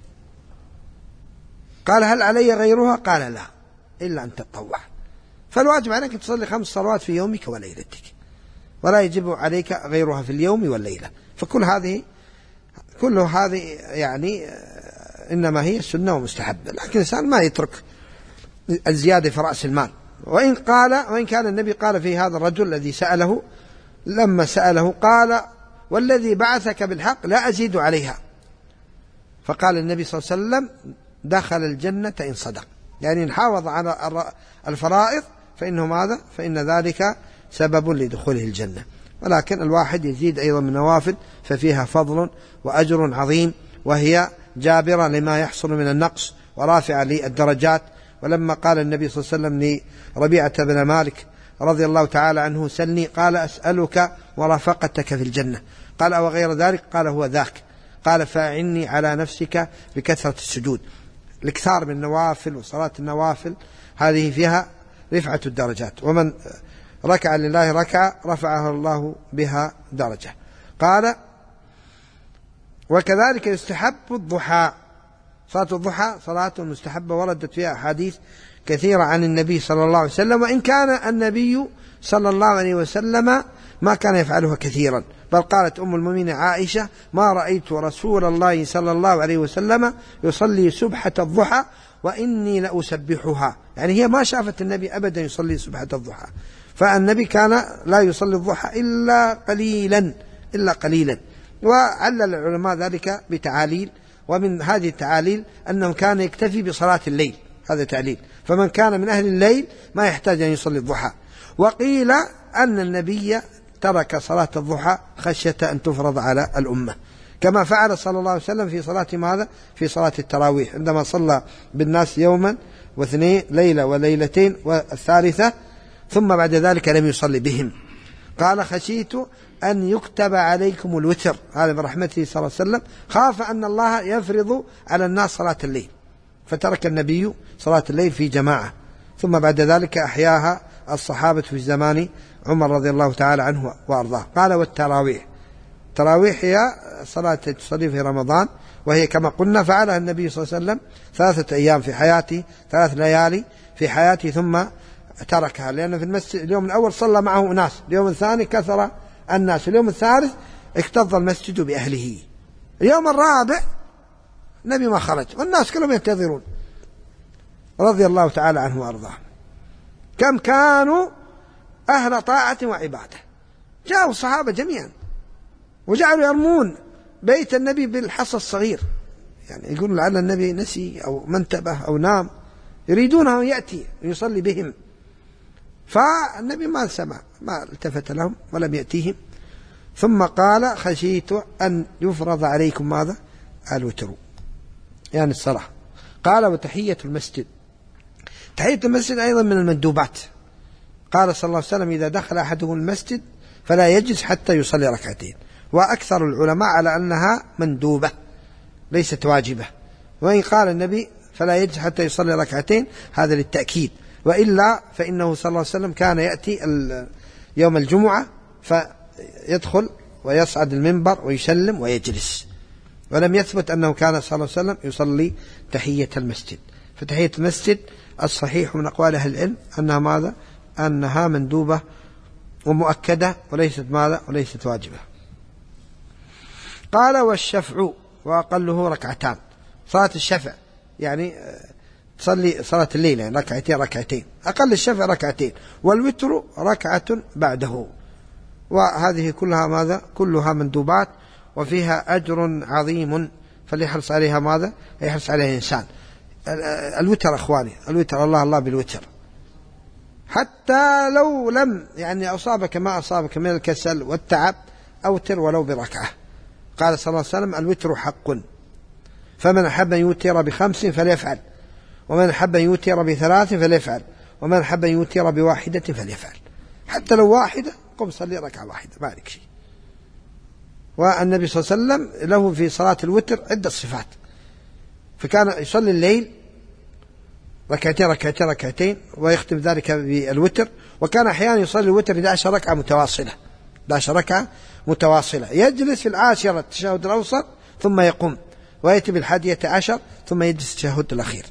قال هل علي غيرها؟ قال لا إلا أن تتطوع. فالواجب عليك أن تصلي خمس صلوات في يومك وليلتك، ولا يجب عليك غيرها في اليوم والليلة. فكل هذه كل هذه يعني إنما هي سنة ومستحبة، لكن الإنسان ما يترك الزيادة في رأس المال. وإن قال وإن كان النبي قال في هذا الرجل الذي سأله لما سأله قال والذي بعثك بالحق لا أزيد عليها، فقال النبي صلى الله عليه وسلم دخل الجنة إن صدق، يعني إن حافظ على الفرائض فإنه ماذا؟ فإن ذلك سبب لدخوله الجنة. ولكن الواحد يزيد أيضا من نوافل ففيها فضل وأجر عظيم، وهي جابرة لما يحصل من النقص ورافعة للدرجات. ولما قال النبي صلى الله عليه وسلم لربيعة بن مالك رضي الله تعالى عنه سلني، قال أسألك ورافقتك في الجنة. قال أو غير ذلك؟ قال هو ذاك. قال فأعني على نفسك بكثرة السجود. الإكثار من النوافل وصلاة النوافل هذه فيها رفعة الدرجات، ومن ركع لله ركع رفعه الله بها درجة. قال وكذلك يستحب الضحى. صلاة الضحى صلاة مستحبة وردت فيها أحاديث كثيرة عن النبي صلى الله عليه وسلم، وإن كان النبي صلى الله عليه وسلم ما كان يفعلها كثيرا، بل قالت أم المؤمنين عائشة ما رأيت رسول الله صلى الله عليه وسلم يصلي سبحة الضحى وإني لأسبحها، يعني هي ما شافت النبي أبدا يصلي سبحة الضحى. فالنبي كان لا يصلي الضحى إلا قليلا إلا قليلا. وعلل العلماء ذلك بتعاليل، ومن هذه التعاليل أنه كان يكتفي بصلاة الليل، هذا تعليل، فمن كان من أهل الليل ما يحتاج أن يصلي الضحى. وقيل أن النبي ترك صلاة الضحى خشية أن تفرض على الأمة، كما فعل صلى الله عليه وسلم في صلاة ماذا؟ في صلاة التراويح، عندما صلى بالناس يوما واثنين ليلة وليلتين والثالثة، ثم بعد ذلك لم يصلي بهم. قال خشيت أن يكتب عليكم الوتر، هذا برحمته صلى الله عليه وسلم، خاف أن الله يفرض على الناس صلاة الليل، فترك النبي صلاة الليل في جماعة، ثم بعد ذلك أحياها الصحابة في زمان عمر رضي الله تعالى عنه وأرضاه. قال والتراويح، التراويح هي صلاة تصلي في رمضان، وهي كما قلنا فعلها النبي صلى الله عليه وسلم ثلاثة أيام في حياته، ثلاث ليالي في حياته، ثم تركها، لأنه في المسجد اليوم الأول صلى معه أناس، اليوم الثاني كثر الناس، اليوم الثالث اكتظ المسجد بأهله، اليوم الرابع النبي ما خرج والناس كلهم ينتظرون رضي الله تعالى عنه وأرضاه. كم كانوا أهل طاعة وعبادة، جاءوا الصحابة جميعا وجعلوا يرمون بيت النبي بالحصى الصغير، يعني يقولون لعل النبي نسي أو منتبه أو نام، يريدونه يأتي ويصلي بهم، فالنبي ما سمع، ما التفت لهم ولم يأتيهم. ثم قال خشيت أن يفرض عليكم ماذا؟ الوتر، يعني الصلاة. قال وتحية المسجد، تحية المسجد أيضا من المندوبات. قال صلى الله عليه وسلم إذا دخل أحدهم المسجد فلا يجلس حتى يصلي ركعتين، وأكثر العلماء على أنها مندوبة ليست واجبة، وإن قال النبي فلا يجلس حتى يصلي ركعتين هذا للتأكيد، وإلا فإنه صلى الله عليه وسلم كان يأتي يوم الجمعة فيدخل ويصعد المنبر ويسلم ويجلس، ولم يثبت أنه كان صلى الله عليه وسلم يصلي تحية المسجد. فتحية المسجد الصحيح من أقوال أهل العلم أنها ماذا؟ أنها مندوبة ومؤكدة وليست ماذا؟ وليست واجبة. قال والشفع وأقله ركعتان، صلاة الشفع يعني تصلي صلاة الليل يعني ركعتين ركعتين، أقل الشفع ركعتين، والوتر ركعة بعده. وهذه كلها ماذا؟ كلها مندوبات وفيها أجر عظيم، فليحرص عليها ماذا؟ يحرص عليها إنسان. الوتر أخواني، الوتر الله الله بالوتر، حتى لو لم يعني أصابك ما أصابك من الكسل والتعب أوتر ولو بركعة. قال صلى الله عليه وسلم الوتر حق، فمن أحب أن يوتر بخمس فليفعل، ومن أحب أن يوتر بثلاث فليفعل، ومن أحب أن يوتر بواحدة فليفعل. حتى لو واحدة قم صلي ركعة واحدة ما عليك شيء. والنبي صلى الله عليه وسلم له في صلاة الوتر عدة صفات، فكان يصلي الليل ركعتين ركعتين ركعتين ويختم ذلك بالوتر، وكان أحيانا يصلي الوتر إحدى عشرة ركعة متواصلة إحدى عشرة ركعة متواصلة، يجلس في العاشرة التشهد الأوسط ثم يقوم، ويأتي بالحادية عشر ثم يجلس التشهد الأخير.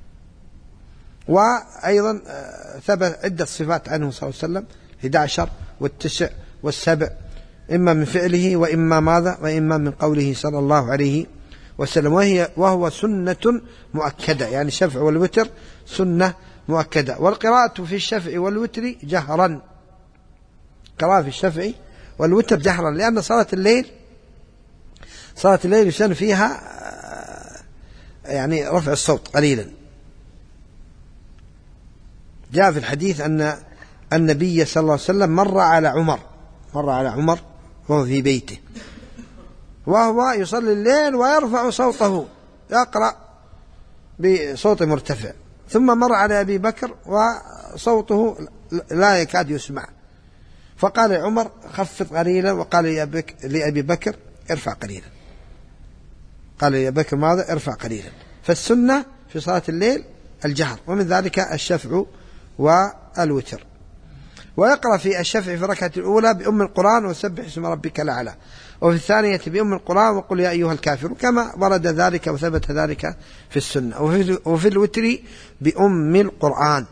وأيضا ثبت عدة صفات عنه صلى الله عليه وسلم إحدى عشر والتسع والسبع، إما من فعله وإما ماذا وإما من قوله صلى الله عليه وسلم، وهي وهو سنة مؤكدة، يعني الشفع والوتر سنة مؤكدة. والقراءة في الشفع والوتر جهرا، قراءة في الشفع والوتر جهرا، لأن صلاة الليل صلاة الليل يسن فيها يعني رفع الصوت قليلا. جاء في الحديث أن النبي صلى الله عليه وسلم مر على عمر مر على عمر وهو في بيته وهو يصلي الليل ويرفع صوته يقرأ بصوت مرتفع، ثم مر على أبي بكر وصوته لا يكاد يسمع، فقال عمر خفض قليلا، وقال لأبي بكر ارفع قليلا، قال يا بكر ماذا ارفع قليلا. فالسنة في صلاة الليل الجهر، ومن ذلك الشفع والوتر. ويقرأ في الشفع في الركعة الأولى بأم القرآن وسبح اسم ربك الأعلى، وفي الثانية بأم القرآن وقل يا أيها الكافرون، كما ورد ذلك وثبت ذلك في السنة. وفي الوتر بأم القرآن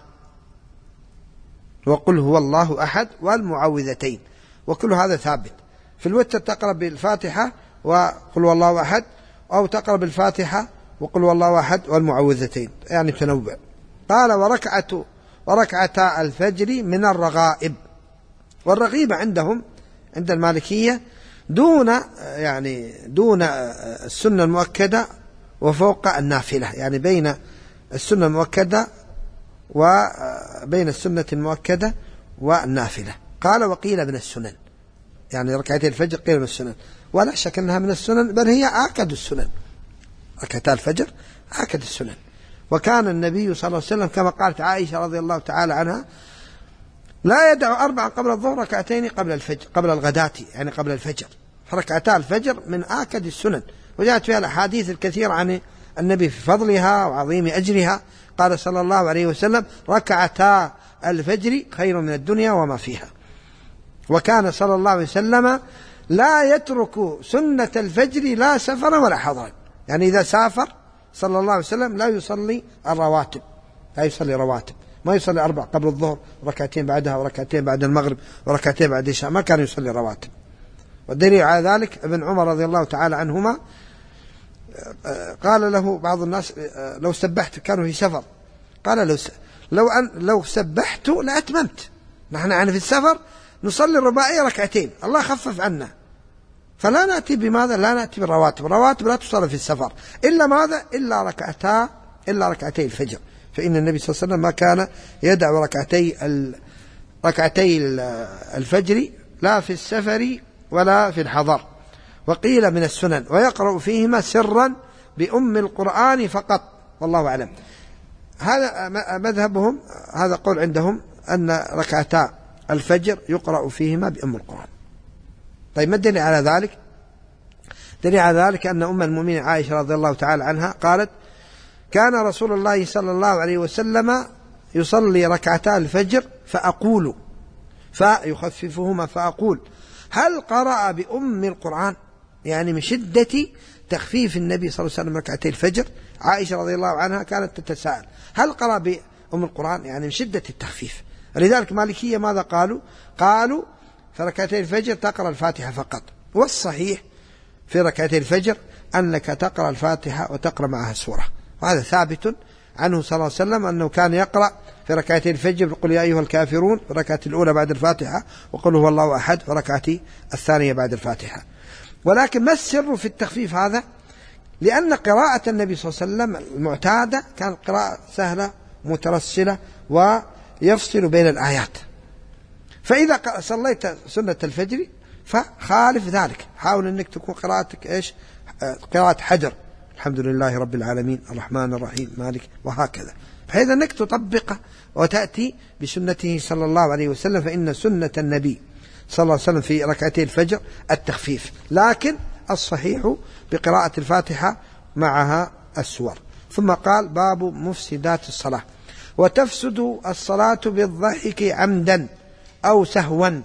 وقل هو الله أحد والمعوذتين، وكل هذا ثابت. في الوتر تقرأ بالفاتحة وقل هو الله أحد، أو تقرأ بالفاتحة وقل هو الله أحد والمعوذتين، يعني تنوع. قال وركعة وركعتا الفجر من الرغائب، والرغيبة عندهم عند المالكية دون يعني دون السنة المؤكدة وفوق النافلة، يعني بين السنة المؤكدة وبين السنة المؤكدة والنافلة. قال وقيل من السنن، يعني ركعتي الفجر قيل من السنن، ولا شك أنها من السنن، بل هي آكد السنن. ركعتا الفجر آكد السنن. وكان النبي صلى الله عليه وسلم كما قالت عائشة رضي الله تعالى عنها لا يدع أربعا قبل الظهر ركعتين قبل الفجر قبل الغداة، يعني قبل الفجر، فركعتا الفجر من آكد السنن، وجاءت فيها الأحاديث الكثير عن النبي في فضلها وعظيم أجرها. قال صلى الله عليه وسلم ركعتا الفجر خير من الدنيا وما فيها. وكان صلى الله عليه وسلم لا يترك سنة الفجر لا سفرا ولا حضرا، يعني إذا سافر صلى الله عليه وسلم لا يصلي الرواتب، لا يصلي رواتب، ما يصلي أربع قبل الظهر وركعتين بعدها وركعتين بعد المغرب وركعتين بعد العشاء، ما كان يصلي رواتب. والدليل على ذلك ابن عمر رضي الله تعالى عنهما قال له بعض الناس لو سبحت، كانوا في سفر، قال لو لو أن لو سبحت لأتممت، نحن يعني في السفر نصلي الرباعية ركعتين، الله خفف عنا، فلا نأتي بماذا لا نأتي بالرواتب، الرواتب لا تصلي في السفر إلا ماذا إلا ركعتا إلا ركعتي الفجر، فإن النبي صلى الله عليه وسلم ما كان يدع ركعتي ركعتي الفجر لا في السفر ولا في الحضر. وقيل من السنن، ويقرأ فيهما سرا بأم القرآن فقط، والله أعلم. هذا مذهبهم، هذا قول عندهم أن ركعتا الفجر يقرأ فيهما بأم القرآن. طيب ما الدليل على ذلك؟ دليل على ذلك أن أم المؤمنين عائشة رضي الله تعالى عنها قالت كان رسول الله صلى الله عليه وسلم يصلي ركعتا الفجر فأقول فيخففهما فأقول هل قرأ بأم القرآن، يعني من شدة تخفيف النبي صلى الله عليه وسلم ركعتي الفجر. عائشة رضي الله عنها كانت تتساءل هل قرأ بأم القرآن، يعني من شدة التخفيف. لذلك مالكية ماذا قالوا؟ قالوا في ركعتي الفجر تقرأ الفاتحة فقط، والصحيح في ركعتي الفجر أنك تقرأ الفاتحة وتقرأ معها سورة، وهذا ثابت عنه صلى الله عليه وسلم أنه كان يقرأ في ركعتي الفجر بقول يا أيها الكافرون في الركعة الأولى بعد الفاتحة، وقل هو الله أحد في الركعة الثانية بعد الفاتحة. ولكن ما السر في التخفيف هذا؟ لأن قراءة النبي صلى الله عليه وسلم المعتادة كانت قراءة سهلة مترسلة، ولا يفصل بين الآيات. فإذا صليت سنة الفجر فخالف ذلك، حاول أنك تكون قراءتك إيش؟ قراءة حجر، الحمد لله رب العالمين الرحمن الرحيم مالك، وهكذا، بحيث أنك تطبقه وتأتي بسنته صلى الله عليه وسلم. فإن سنة النبي صلى الله عليه وسلم في ركعتي الفجر التخفيف، لكن الصحيح بقراءة الفاتحة معها السور. ثم قال: باب مفسدات الصلاة. وتفسد الصلاة بالضحك عمدا أو سهوا.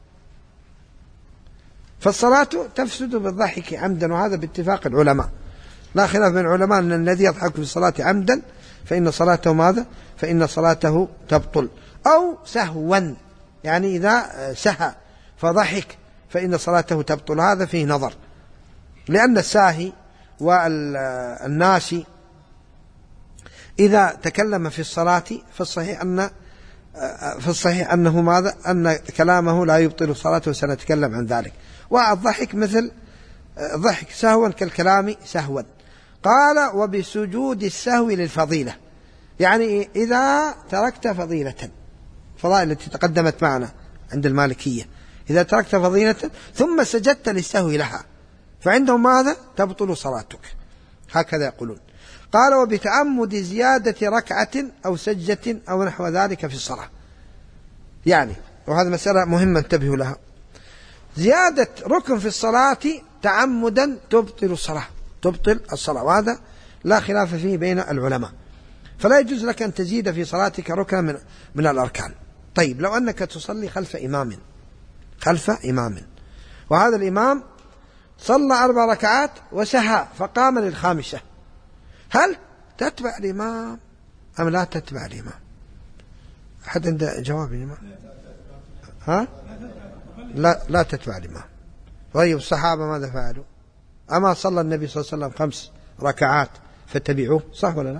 فالصلاة تفسد بالضحك عمدا، وهذا باتفاق العلماء، لا خلاف بين العلماء أن الذي يضحك في الصلاة عمدا فإن صلاته ماذا؟ فإن صلاته تبطل. أو سهوا، يعني إذا سهى فضحك فإن صلاته تبطل. هذا فيه نظر، لأن الساهي والناسي إذا تكلم في الصلاة فالصحيح أن في الصحيح أنه ماذا؟ أن كلامه لا يبطل صلاته، وسنتكلم عن ذلك. والضحك مثل ضحك سهوا كالكلام سهوا. قال: وبسجود السهو للفضيلة، يعني إذا تركت فضيلة، فضائل التي تقدمت معنا عند المالكية، إذا تركت فضيلة ثم سجدت للسهو لها فعندهم ماذا؟ تبطل صلاتك، هكذا يقولون. قال: وبتعمد زيادة ركعة أو سجدة أو نحو ذلك في الصلاة، يعني وهذه مسألة مهمة انتبهوا لها، زيادة ركن في الصلاة تعمدا تبطل الصلاة، تبطل الصلاة، وهذا لا خلاف فيه بين العلماء. فلا يجوز لك أن تزيد في صلاتك ركنا من, من الأركان. طيب، لو أنك تصلي خلف إمام خلف إمام وهذا الإمام صلى أربع ركعات وسهى فقام للخامسة، هل تتبع الإمام أم لا تتبع الإمام؟ أحد عنده جواب الإمام؟ ها؟ لا لا تتبع الإمام. طيب، الصحابة ماذا فعلوا؟ أما صلى النبي صلى الله عليه وسلم خمس ركعات فاتبعوه، صح ولا لا؟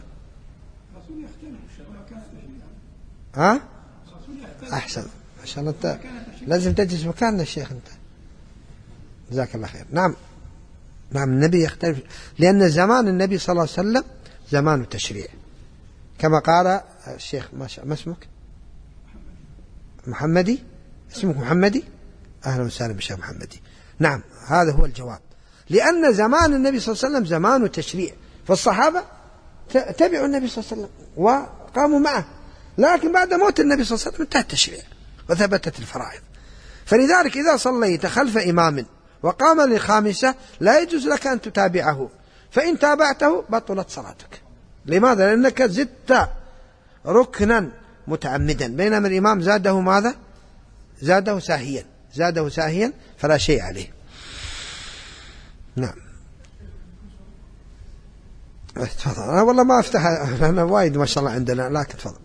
ها؟ أحسن، ما شاء الله، أنت لازم تجلس مكاننا الشيخ أنت، جزاك الله خير. نعم نعم، النبي يختلف، لأن زمان النبي صلى الله عليه وسلم زمان تشريع، كما قال الشيخ ما شاء ما اسمك؟ محمدي، اسمك محمدي؟ أهلا وسهلا بالشيخ محمدي. نعم، هذا هو الجواب، لأن زمان النبي صلى الله عليه وسلم زمان تشريع، فالصحابة تبعوا النبي صلى الله عليه وسلم وقاموا معه، لكن بعد موت النبي صلى الله عليه وسلم انتهى التشريع وثبتت الفرائض. فلذلك إذا صليت خلف إمام وقام للخامسة لا يجوز لك أن تتابعه، فإن تابعته بطلت صلاتك. لماذا؟ لأنك زدت ركنا متعمدا، بينما الإمام زاده ماذا؟ زاده ساهيا، زاده ساهيا فلا شيء عليه. نعم، تفضل. أنا والله ما أفتح، أنا وايد ما شاء الله عندنا، لكن تفضل.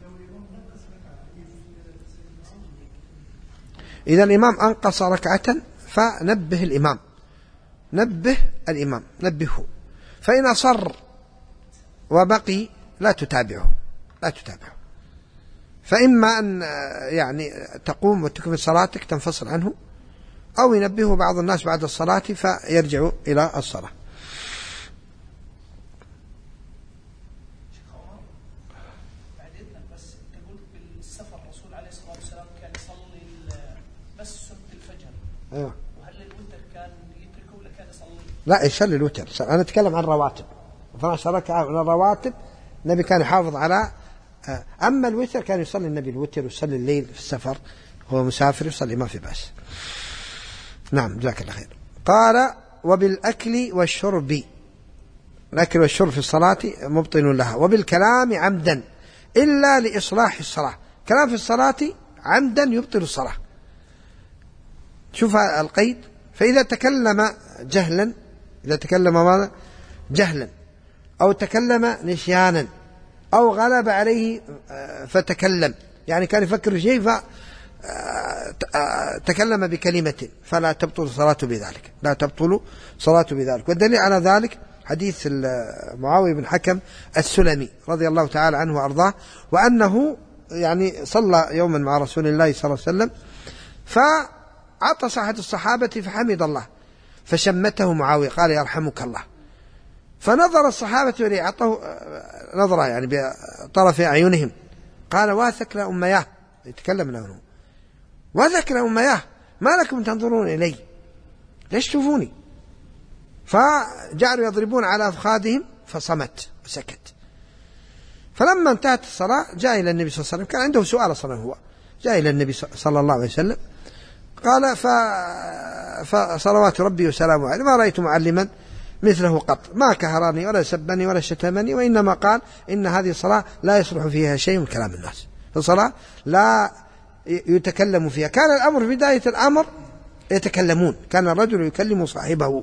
إذا الإمام أنقص ركعة فنبه الإمام، نبه الإمام، نبهه، فإن أصر وبقي لا تتابعه، لا تتابعه، فإما أن يعني تقوم وتكمل صلاتك تنفصل عنه، أو ينبهه بعض الناس بعد الصلاة فيرجعوا إلى الصلاة. أيوة. وهل الوتر كان يتركه ولا كان يصلي؟ لا، يصلي الوتر. أنا أتكلم عن الرواتب، اثنا عشر ركعة من الرواتب النبي كان يحافظ على. أما الوتر كان يصلي النبي الوتر، ويصلي الليل في السفر، هو مسافر يصلي ما في بأس. نعم، جزاك الله خير. قال: وبالأكل والشرب، الأكل والشرب في الصلاة مبطن لها. وبالكلام عمدا إلا لإصلاح الصلاة، كلام في الصلاة عمدا يبطل الصلاة. شوف القيد، فإذا تكلم جهلا، إذا تكلم ماذا؟ جهلا، أو تكلم نسيانا، أو غلب عليه فتكلم، يعني كان يفكر في شيء فتكلم بكلمة، فلا تبطل صلاته بذلك، لا تبطل صلاته بذلك. والدليل على ذلك حديث معاوية بن حكم السلمي رضي الله تعالى عنه وأرضاه، وأنه يعني صلى يوما مع رسول الله صلى الله عليه وسلم، فعطس أحد الصحابة فحمد الله، فشمته معاوية قال: يرحمك الله. فنظر الصحابة إليه، عطوا نظرة يعني بطرف أعينهم، قال: واثك لا أمياه، يتكلم له، وذكر لهم إياه: ما لكم تنظرون إلي، ليش تشوفوني؟ فجعلوا يضربون على أفخاذهم فصمت وسكت. فلما انتهت الصلاة جاء إلى النبي صلى الله عليه وسلم، كان عنده سؤال أصلا، هو جاء إلى النبي صلى الله عليه وسلم قال: فصلوات ربي وسلامه عليه ما رأيت معلما مثله قط، ما كهرني ولا سبني ولا شتمني، وإنما قال إن هذه الصلاة لا يصلح فيها شيء من كلام الناس، الصلاة لا يتكلم فيها. كان الأمر في بداية الأمر يتكلمون، كان الرجل يكلم صاحبه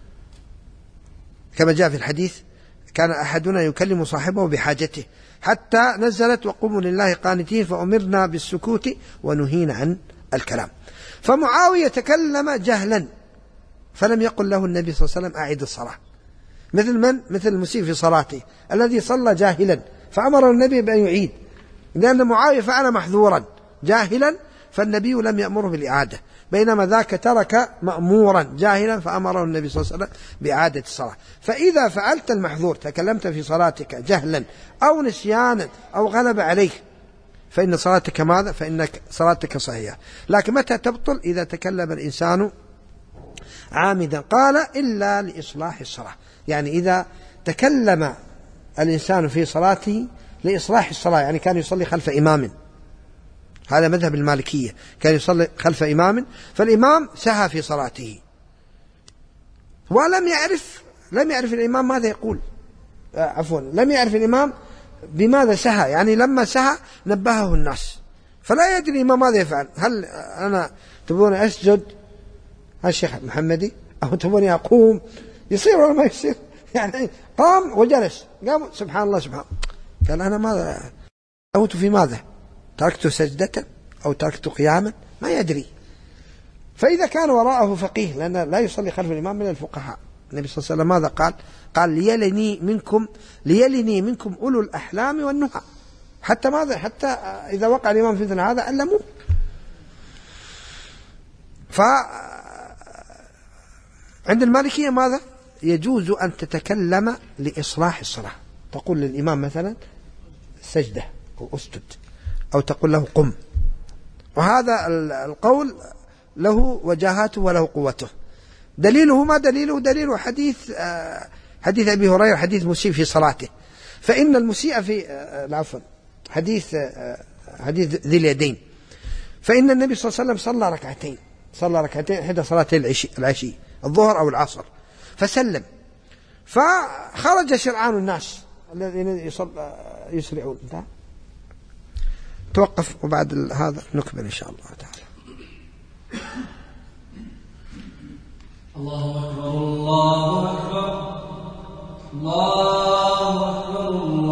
كما جاء في الحديث: كان أحدنا يكلم صاحبه بحاجته، حتى نزلت: وقوموا لله قانتين، فأمرنا بالسكوت ونهينا عن الكلام. فمعاوية تكلم جهلا، فلم يقل له النبي صلى الله عليه وسلم: أعد الصلاة. مثل من؟ مثل المسيء في صلاته الذي صلى جاهلا، فأمر النبي بأن يعيد، لأن معاوية فعل محذورا جاهلا، فالنبي لم يأمره بالإعادة، بينما ذاك ترك مأمورا جاهلا فأمره النبي صلى الله عليه وسلم بإعادة الصلاة. فإذا فعلت المحذور، تكلمت في صلاتك جهلا أو نسيانا أو غلب عليك، فإن صلاتك ماذا؟ فإنك صلاتك صحيحة. لكن متى تبطل؟ إذا تكلم الإنسان عامدا. قال: إلا لإصلاح الصلاة، يعني إذا تكلم الإنسان في صلاته لإصلاح الصلاة، يعني كان يصلي خلف إمام، هذا مذهب المالكية، كان يصلي خلف إمام، فالإمام سهى في صلاته ولم يعرف لم يعرف الإمام ماذا يقول، عفوا لم يعرف الإمام بماذا سهى، يعني لما سهى نبهه الناس، فلا يدري الإمام ماذا يفعل. هل أنا تبوني أسجد الشيخ محمدي، أو تبوني أقوم؟ يصير ولا ما يصير؟ يعني قام وجلس، قام سبحان الله سبحان الله، قال: أنا ماذا أوت في ماذا؟ تركت سجدة أو تركت قياما؟ ما يدري. فإذا كان وراءه فقيه، لأن لا يصلي خلف الإمام من الفقهاء، النبي صلى الله عليه وسلم ماذا قال؟ قال: ليلني منكم ليلني منكم أولو الأحلام والنهى، حتى ماذا؟ حتى إذا وقع الإمام في مثل هذا علموه. فعند المالكية ماذا؟ يجوز أن تتكلم لإصلاح الصلاة، تقول للإمام مثلا: سجدة أو أسجد، أو تقول له: قم. وهذا القول له وجاهته وله قوته. دليله ما دليله؟ دليله حديث حديث أبي هريرة، حديث مسيء في صلاته. فإن المسيء في العفو حديث حديث ذي اليدين، فإن النبي صلى الله عليه وسلم صلى ركعتين صلى ركعتين إحدى صلاتي العشي, العشي الظهر أو العصر، فسلم، فخرج شرعان الناس الذين يسرعون. توقف، وبعد هذا نكمل إن شاء الله تعالى. الله أكبر الله أكبر الله أكبر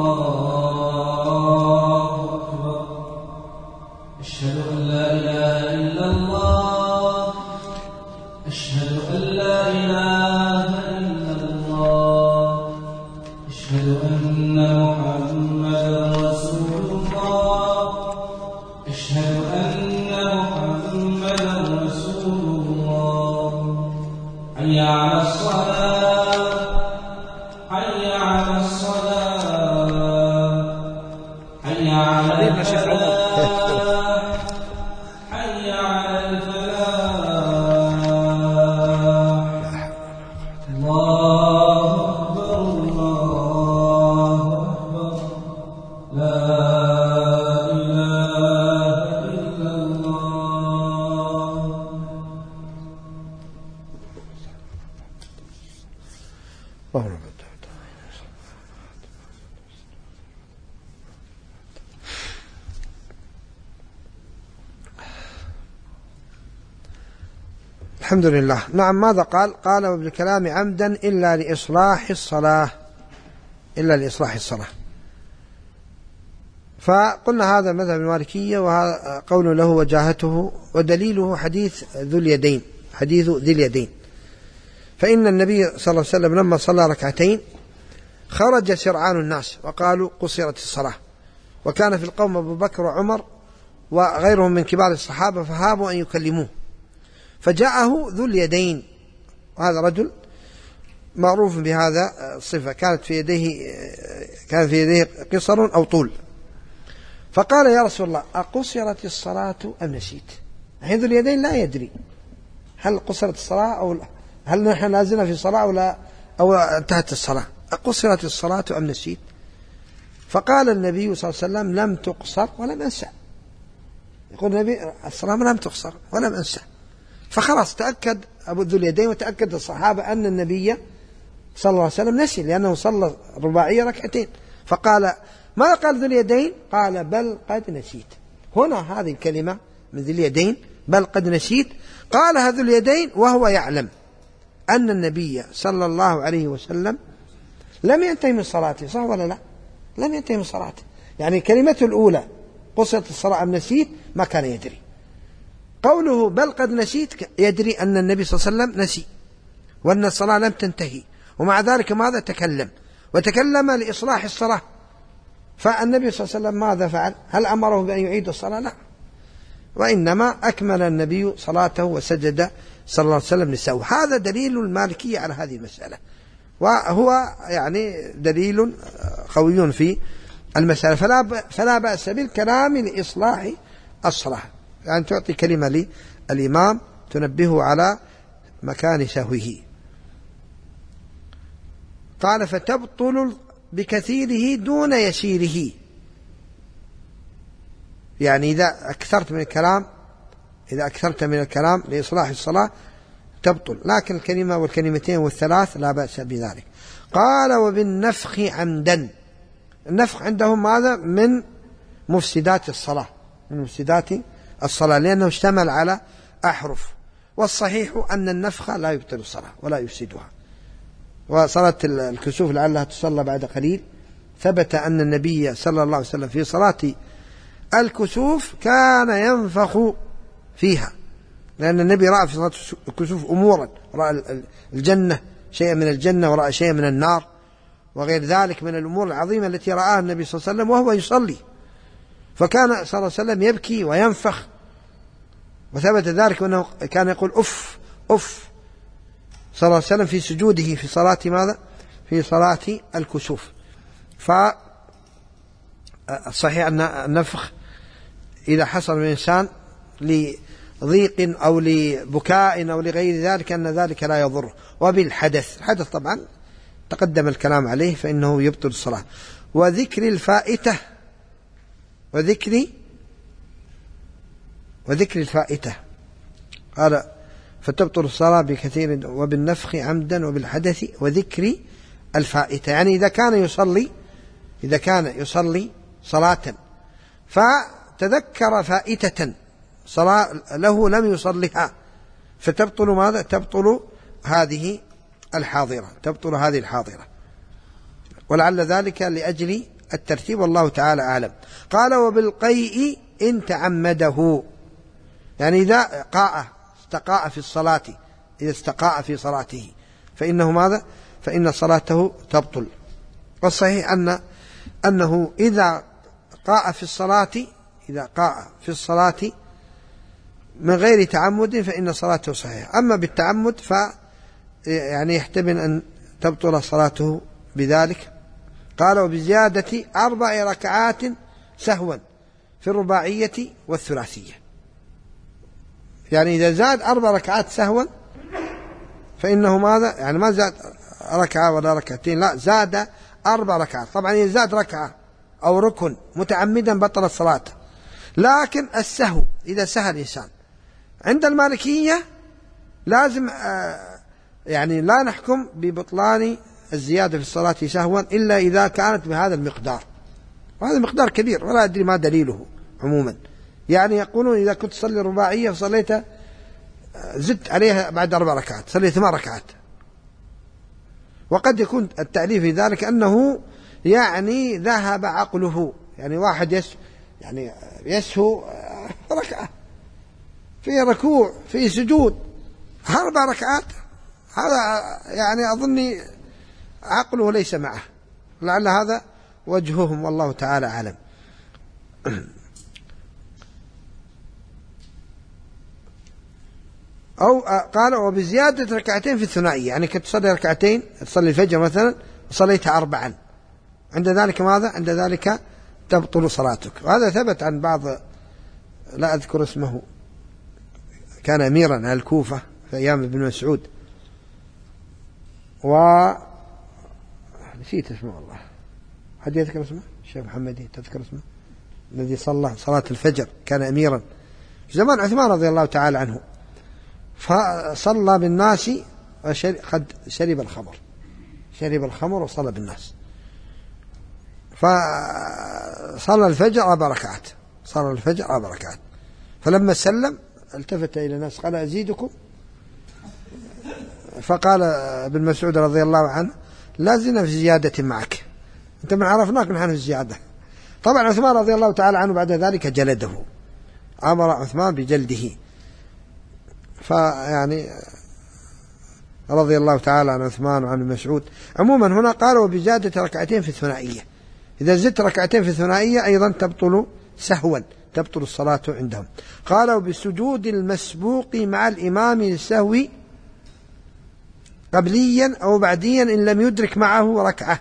الله أكبر، أشهد أن لا إله إلا الله، أشهد أن لا إله إلا الله، أشهد أن محمدا رسول الله، أشهد أن محمدا رسول الله، حي على الصلاة حي على الصلاة حي على الفلاح حي على الفلاح. الله أكبر الله أكبر، لا إله إلا الله. اللهم الحمد لله. نعم، ماذا قال؟ قال: وبالكلام عمدا إلا لإصلاح الصلاة، إلا لإصلاح الصلاة. فقلنا هذا مذهب المالكية، وهذا قول له وجاهته، ودليله حديث ذو اليدين، حديث ذي اليدين. فإن النبي صلى الله عليه وسلم لما صلى ركعتين خرج سرعان الناس وقالوا: قصرت الصلاة، وكان في القوم أبو بكر وعمر وغيرهم من كبار الصحابة، فهابوا أن يكلموه، فجاءه ذو اليدين، وهذا رجل معروف بهذا الصفة، كانت في يديه كان في يديه قصر أو طول، فقال يا رسول الله أقصرت الصلاة أم نسيت؟ الحين ذو اليدين لا يدري هل قصرت الصلاة أو لا، هل نحن نازلنا في صلاة أو لا، أو انتهت الصلاة، أقصرت الصلاة أم نسيت؟ فقال النبي صلى الله عليه وسلم لم تقصر ولم أنسى. يقول النبي الصلاة لم تقصر ولم أنسى. فخلاص تأكد أبو ذو اليدين وتأكد الصحابة أن النبي صلى الله عليه وسلم نسي، لأنه صلى رباعية ركعتين. فقال ما قال ذو اليدين؟ قال بل قد نسيت. هنا هذه الكلمة من ذو اليدين بل قد نسيت قالها ذو اليدين وهو يعلم أن النبي صلى الله عليه وسلم لم ينتهي من صلاته، صح ولا لا؟ لم ينتهي من صلاته. يعني كلمته الأولى قصرت الصلاة أم نسيت ما كان يدري. قوله بل قد نسيت يدري أن النبي صلى الله عليه وسلم نسي وأن الصلاة لم تنتهي، ومع ذلك ماذا تكلم؟ وتكلم لإصلاح الصلاة. فالنبي صلى الله عليه وسلم ماذا فعل؟ هل أمره بأن يعيد الصلاة؟ لا، وإنما أكمل النبي صلاته وسجد صلى الله عليه وسلم للسهو. هذا دليل المالكية على هذه المسألة، وهو يعني دليل قوي في المسألة. فلا فلا بأس بالكلام لإصلاح الصلاة، يعني تعطي كلمة للإمام تنبهه على مكان سهوه. قال فتبطل بكثيره دون يسيره، يعني إذا أكثرت من الكلام إذا أكثرت من الكلام لإصلاح الصلاة تبطل، لكن الكلمة والكلمتين والثلاث لا بأس بذلك. قال وبالنفخ عمدا. النفخ عندهم ماذا؟ من مفسدات الصلاة، من مفسدات الصلاة، لأنه اشتمل على أحرف. والصحيح أن النفخ لا يبطل الصلاة ولا يفسدها. وصلاة الكسوف لعلها تصلى بعد قليل، ثبت أن النبي صلى الله عليه وسلم في صلاة الكسوف كان ينفخ فيها، لأن النبي رأى في صلاة الكسوف أمورا، رأى الجنة شيئا من الجنة ورأى شيئا من النار وغير ذلك من الأمور العظيمة التي رآها النبي صلى الله عليه وسلم وهو يصلي، فكان صلى الله عليه وسلم يبكي وينفخ. وثبت ذلك أنه كان يقول أف أف صلى الله عليه وسلم في سجوده في صلاة ماذا؟ في صلاة الكسوف. فالصحيح أن النفخ إذا حصل من الإنسان لضيق أو لبكاء أو لغير ذلك أن ذلك لا يضر. وبالحدث، الحدث طبعا تقدم الكلام عليه فإنه يبطل الصلاة. وذكر الفائتة وذكر وذكر الفائتة قال فتبطل الصلاة بكثير وبالنفخ عمدا وبالحدث وذكر الفائتة، يعني إذا كان يصلي إذا كان يصلي صلاة فتذكر فائتة صلاة له لم يصلها فتبطل ماذا؟ تبطل هذه الحاضرة تبطل هذه الحاضرة ولعل ذلك لأجل الترتيب والله تعالى أعلم. قال وبالقيء إن تعمده، يعني إذا قاء استقاء في الصلاة إذا استقاء في صلاته فإنه ماذا؟ فإن صلاته تبطل. والصحيح أن أنه إذا قاء في الصلاة إذا قاء في الصلاة من غير تعمد فإن صلاته صحيحة، أما بالتعمد ف يعني يحتمل أن تبطل صلاته بذلك. قال وبزيادة أربع ركعات سهوا في الرباعية والثلاثية، يعني إذا زاد أربع ركعات سهوا فإنه ماذا؟ يعني ما زاد ركعة ولا ركعتين، لا زاد أربع ركعات. طبعا إذا زاد ركعة أو ركن متعمدا بطل الصلاة، لكن السهو إذا سهى الإنسان عند المالكية لازم يعني لا نحكم ببطلان الزيادة في الصلاة سهوا إلا إذا كانت بهذا المقدار، وهذا المقدار كبير ولا أدري ما دليله عموما. يعني يقولون إذا كنت تصلي رباعية فصليت زدت عليها بعد أربع ركعات صليت ثمان ركعات، وقد يكون التأليف في ذلك أنه يعني ذهب عقله، يعني واحد يس يعني يسهو ركعة في ركوع في سجود أربع ركعات، هذا يعني أظني عقله ليس معه، لعل هذا وجههم والله تعالى أعلم. أو قال وبزيادة ركعتين في الثنائية، يعني كنت تصلي ركعتين تصلي الفجر مثلا وصليتها أربعا، عند ذلك ماذا؟ عند ذلك تبطل صلاتك. وهذا ثبت عن بعض، لا أذكر اسمه، كان أميرا على الكوفة في أيام ابن مسعود، و نسيت اسمه والله. حد يذكر اسمه؟ الشيخ محمدي تذكر اسمه؟ الذي صلى صلاة الفجر، كان أميرا في زمان عثمان رضي الله تعالى عنه، فصلى بالناس قد شرب الخمر، شرب الخمر وصلى بالناس، فصلى الفجر أربع ركعات، صلى الفجر أربع ركعات، فلما سلم التفت إلى الناس قال أزيدكم؟ فقال ابن مسعود رضي الله عنه لا زلنا في زيادة معك، أنت من عرفناك نحن في الزيادة. طبعا عثمان رضي الله تعالى عنه بعد ذلك جلده، أمر عثمان بجلده، فيعني رضي الله تعالى عن عثمان وعن مسعود. عموما هنا قالوا بزيادة ركعتين في الثنائية، إذا زدت ركعتين في الثنائية أيضا تبطل سهوا، تبطل الصلاة عندهم. قالوا بالسجود المسبوق مع الإمام للسهو قبليا أو بعديا إن لم يدرك معه ركعة،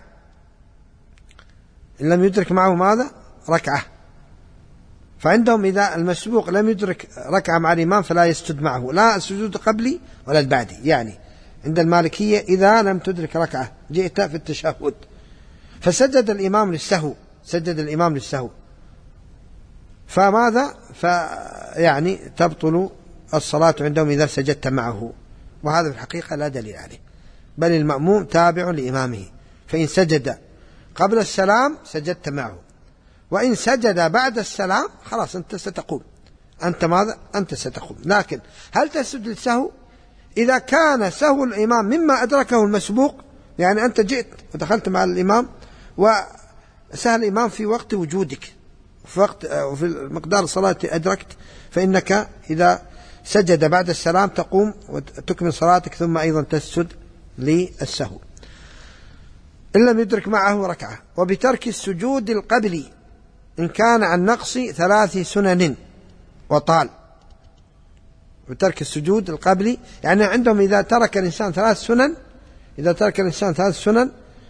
إن لم يدرك معه ماذا؟ ركعة. فعندهم إذا المسبوق لم يدرك ركعة مع الإمام فلا يسجد معه، لا السجود قبلي ولا البعدي. يعني عند المالكية إذا لم تدرك ركعة جئت في التشهد فسجد الإمام للسهو، سجد الإمام للسهو، فماذا؟ فيعني تبطل الصلاة عندهم إذا سجدت معه، وهذا في الحقيقة لا دليل عليه، بل المأموم تابع لإمامه، فإن سجد قبل السلام سجدت معه، وإن سجد بعد السلام خلاص أنت ستقوم، أنت ماذا؟ أنت ستقوم. لكن هل تسجد للسهو؟ إذا كان سهو الإمام مما أدركه المسبوق، يعني أنت جئت ودخلت مع الإمام وسهل الإمام في وقت وجودك، في وقت وفي مقدار الصلاة أدركت، فإنك إذا سجد بعد السلام تقوم وتكمل صلاتك ثم أيضا تسجد للسهو إن لم يدرك معه ركعة. وبترك السجود القبلي إن كان عن نقص ثلاث سنن وطال، بترك السجود القبلي يعني عندهم إذا ترك الإنسان ثلاث سنن، إذا ترك الإنسان ثلاث سنن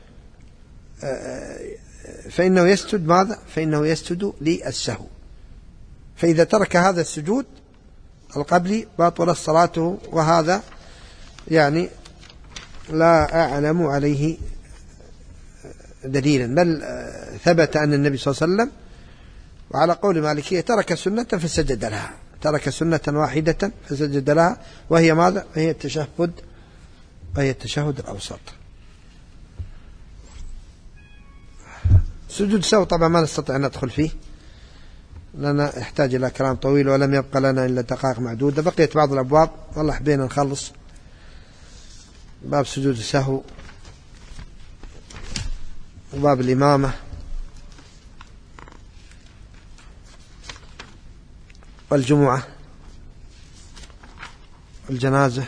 فإنه يسجد ماذا؟ فإنه يسجد للسهو. فإذا ترك هذا السجود القبلي باطل صلاته، وهذا يعني لا أعلم عليه دليلا، بل ثبت أن النبي صلى الله عليه وسلم وعلى قول مالكية ترك سنة فسجد لها، ترك سنة واحدة فسجد لها، وهي ماذا؟ وهي التشهد، وهي التشهد الأوسط. سجود السهو طبعا ما نستطيع أن ندخل فيه لأننا يحتاج إلى كلام طويل، ولم يبقى لنا إلا دقائق معدودة. بقيت بعض الأبواب والله حبينا نخلص باب سجود السهو وباب الإمامة والجمعة والجنازة،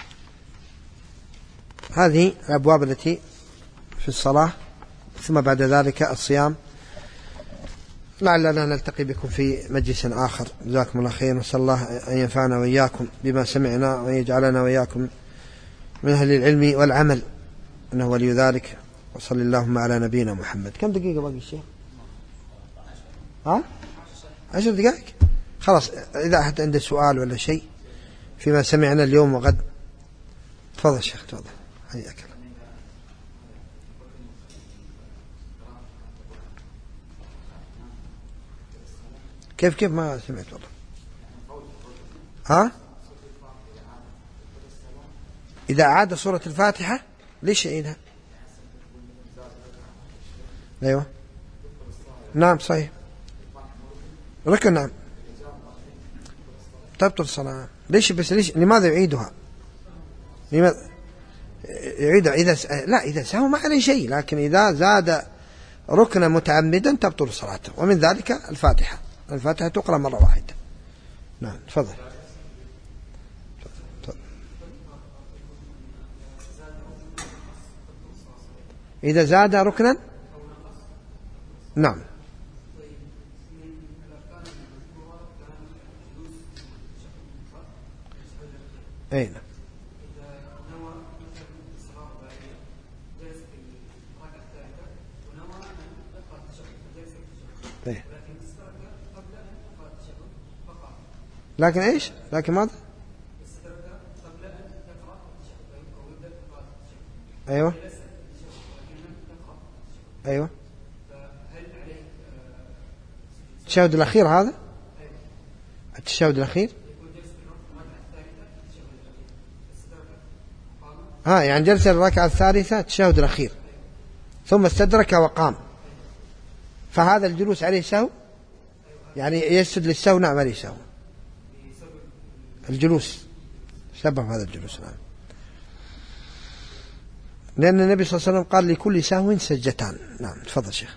هذه الأبواب التي في الصلاة، ثم بعد ذلك الصيام. لعلنا نلتقي بكم في مجلس آخر. جزاكم الله خير، نسأل الله أن ينفعنا وإياكم بما سمعنا وأن يجعلنا وإياكم من أهل العلم والعمل، إنه ولي ذلك. وصلى اللهم على نبينا محمد. كم دقيقة باقي الشيخ؟ ها؟ عشر دقائق؟ خلاص، إذا أحد عنده سؤال ولا شيء فيما سمعنا اليوم وغد تفضل شيخ، تفضل حياك الله. كيف كيف ما سمعت والله؟ ها؟ إذا أعاد سورة الفاتحة ليش يعيدها؟ أيوة نعم صحيح ركن، نعم تبطل الصلاة. ليش بس ليش لماذا يعيدها؟ لماذا يعيدها؟ إذا س... لا إذا سهو ما عليه شيء، لكن إذا زاد ركنا متعمدا تبطل صلاته، ومن ذلك الفاتحة، الفاتحة تقرأ مرة واحدة. نعم تفضل. إذا زاد ركنا نعم. أين؟ إيه. لكن إيش لكن ماذا أيوة أيوة التشهد الأخير هذا التشهد الأخير ها يعني جلس الركعة الثالثة التشهد الأخير ثم استدرك وقام، فهذا الجلوس عليه سهو يعني يسجد للسهو؟ نعم عليه سهو الجلوس، سبب هذا الجلوس نعم، لأن النبي صلى الله عليه وسلم قال لكل سهو سجدتان. نعم تفضل شيخ.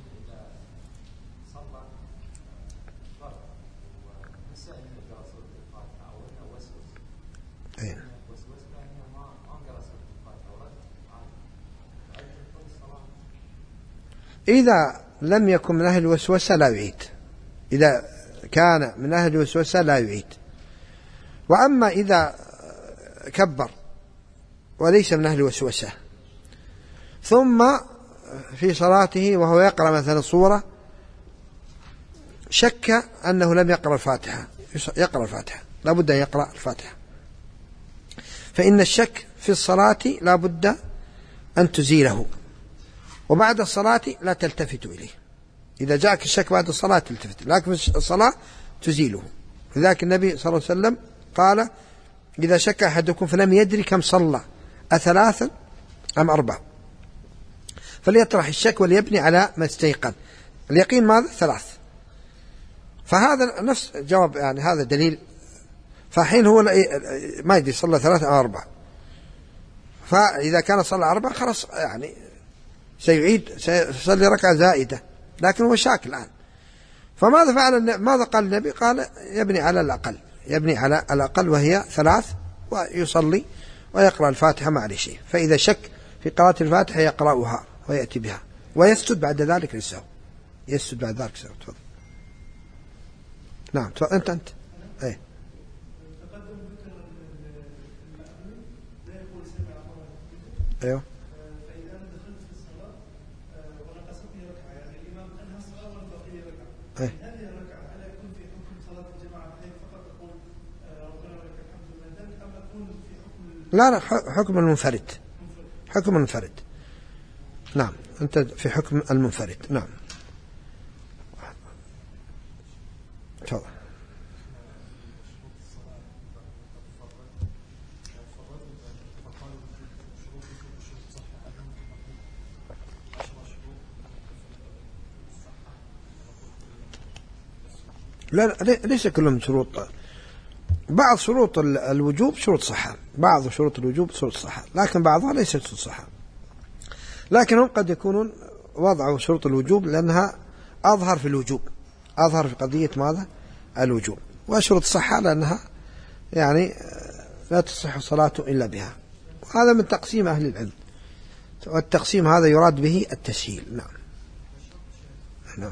إذا لم يكن من أهل الوسوسة لا يعيد، إذا كان من أهل الوسوسة لا يعيد. وأما إذا كبر وليس من أهل الوسوسة ثم في صلاته وهو يقرأ مثلا صورة شك أنه لم يقرأ الفاتحة، يقرأ الفاتحة، لا بد أن يقرأ الفاتحة، فإن الشك في الصلاة لا بد أن تزيله، وبعد الصلاة لا تلتفت إليه. إذا جاءك الشك بعد الصلاة تلتفت، لكن في الصلاة تزيله. لذلك النبي صلى الله عليه وسلم قال إذا شك أحدكم فلم يدري كم صلى أثلاثا أم أربع فليطرح الشك وليبني على ما استيقن. اليقين ماذا؟ ثلاث. فهذا نفس جواب يعني هذا دليل. فحين هو ما يدري صلى ثلاثة أو أربع، فإذا كان صلى أربع خلاص يعني سيعيد سيصلي ركعة زائدة، لكن هو شاك الآن. فماذا فعل؟ ماذا قال النبي؟ قال يبني على الأقل، يبني على الأقل وهي ثلاث، ويصلي ويقرأ الفاتحة ما عليه شيء. فإذا شك في قراءة الفاتحة يقرأها ويأتي بها ويسجد بعد ذلك للسهو، يسجد بعد ذلك للسهو. تفضل. نعم تفضل. أنت أنت أي أيوه. إيه؟ لا لا حكم المنفرد، حكم المنفرد. نعم أنت في حكم المنفرد. نعم تفضل. لا ليس كلهم شروط، بعض شروط الوجوب شروط صحة، بعض شروط الوجوب شروط صحة، لكن بعضها ليست شروط صحة. لكنهم قد يكونون وضعوا شروط الوجوب لأنها أظهر في الوجوب، أظهر في قضية ماذا؟ الوجوب. وشروط الصحة لأنها يعني لا تصح الصلاة إلا بها. وهذا من تقسيم أهل العلم، والتقسيم هذا يراد به التسهيل. نعم نعم.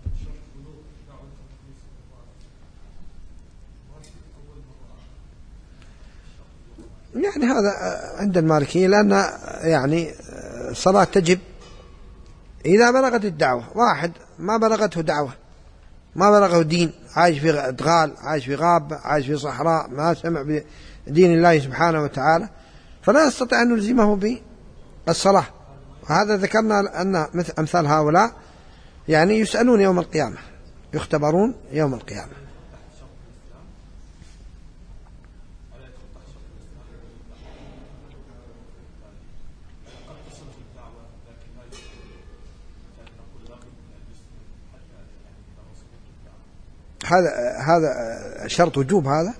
يعني هذا عند المالكية، لأن يعني الصلاة تجب إذا بلغت الدعوة. واحد ما بلغته دعوة، ما بلغه دين، عايش في أدغال، عايش في غابة، عايش في صحراء، ما سمع بدين الله سبحانه وتعالى، فلا يستطيع أن نلزمه بالصلاة. وهذا ذكرنا أن مثل أمثال هؤلاء يعني يسألون يوم القيامة، يختبرون يوم القيامة. هذا هذا شرط وجوب، هذا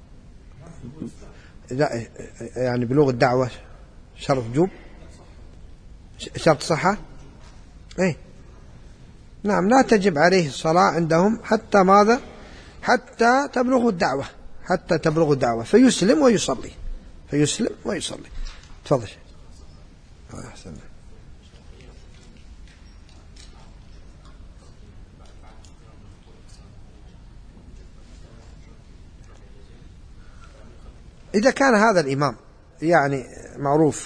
لا يعني بلوغ الدعوة شرط وجوب، شرط صحة. اي نعم، لا تجب عليه الصلاة عندهم حتى ماذا؟ حتى تبلغ الدعوة، حتى تبلغ الدعوة فيسلم ويصلي، فيسلم ويصلي. تفضل. أحسن. إذا كان هذا الإمام يعني معروف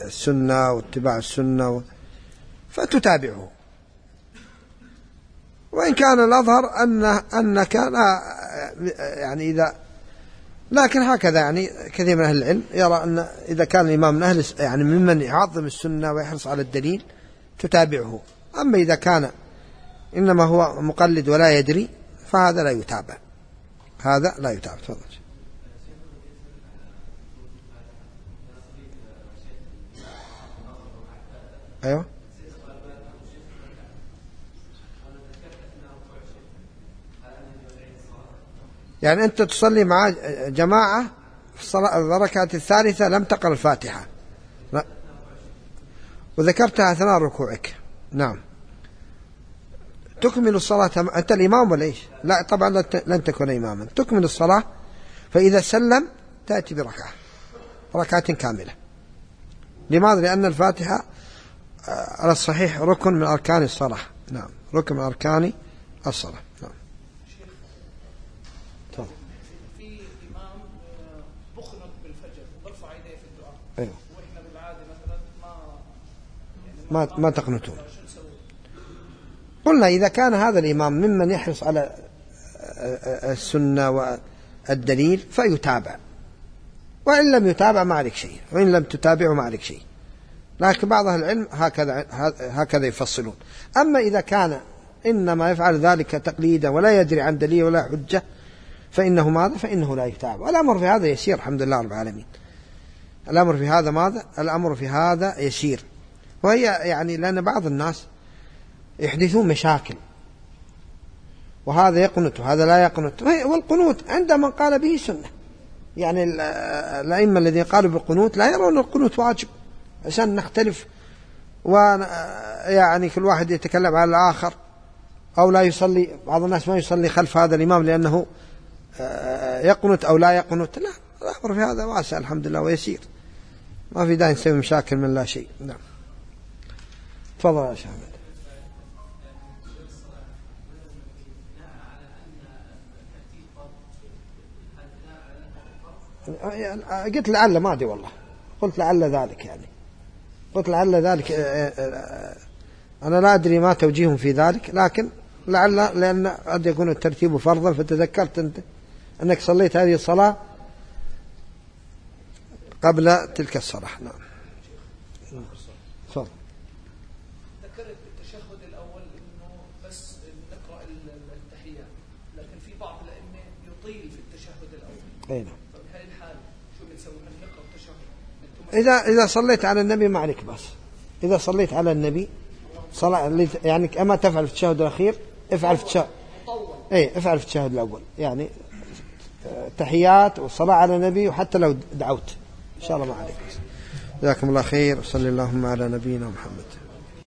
بالسنة واتباع السنة فتتابعه، وإن كان الأظهر أن أنك لا يعني إذا، لكن هكذا يعني كثير من أهل العلم يرى أن إذا كان الإمام من أهل يعني ممن يعظم السنة ويحرص على الدليل تتابعه. أما إذا كان إنما هو مقلد ولا يدري فهذا لا يتابع، هذا لا يتابع. تفضل. أيوة. يعني أنت تصلي مع جماعة في الصلاة الركعة الثالثة لم تقرأ الفاتحة، لا، وذكرتها أثناء ركوعك، نعم، تكمل الصلاة. أنت الإمام ولا إيش؟ لا طبعا لن تكون إماما، تكمل الصلاة، فإذا سلم تأتي بركعة ركعة كاملة. لماذا؟ لأن الفاتحة على الصحيح ركن من أركان الصلاة، نعم، ركن من أركان الصلاة، نعم. طبعا. في إمام بخنق بالفجر وبرفع يديه في الدعاء، أيوه، وإحنا بالعادة مثلا ما يعني ما ما تقنطون. قلنا إذا كان هذا الإمام ممن يحرص على السنة والدليل فيتابع، وإن لم يتابع ما عليك شيء، وإن لم تتابعه ما عليك شيء. لكن بعض أهل العلم هكذا هكذا يفصلون. أما إذا كان إنما يفعل ذلك تقليدا ولا يدري عن دليل ولا حجة فإنه ماذا؟ فإنه لا يتابع. والأمر في هذا يسير الحمد لله رب العالمين. الأمر في هذا ماذا؟ الأمر في هذا يسير. وهي يعني لأن بعض الناس يحدثون مشاكل، وهذا يقنط وهذا لا يقنط، والقنوت عند من قال به سنة. يعني الأئمة الذين قالوا بالقنوت لا يرون القنوت واجب، عشان نختلف ويعني كل واحد يتكلم على الآخر، أو لا يصلي. بعض الناس ما يصلي خلف هذا الإمام لأنه يقنط أو لا يقنط. لا، الأمر في هذا واسع الحمد لله ويسير، ما في داعي نسوي مشاكل من لا شيء. نعم، تفضل يا شيخ أحمد. قلت لعل، ما أدري والله، قلت لعل ذلك، يعني قلت لعل ذلك، أنا لا أدري ما توجيههم في ذلك، لكن لعل، لأن قد يكون الترتيب فرضا، فتذكرت أنت أنك صليت هذه الصلاة قبل تلك الصلاة. نعم. صار. ذكرت بالتشهد الأول إنه بس نقرأ التحيات، لكن في بعض الأئمة يطيل في التشهد الأول. أي نعم. فبهذه الحال شو بنسوي؟ نقرأ التشهد. إذا إذا صليت على النبي ما عليك بس. إذا صليت على النبي صلاة يعني أما تفعل في التشهد الأخير افعل في التشهد. إيه، افعل في التشهد الأول، يعني تحيات والصلاة على النبي، وحتى لو دعوت إن شاء الله ما عليك. جزاكم الله خير، وصلى اللهم على نبينا محمد.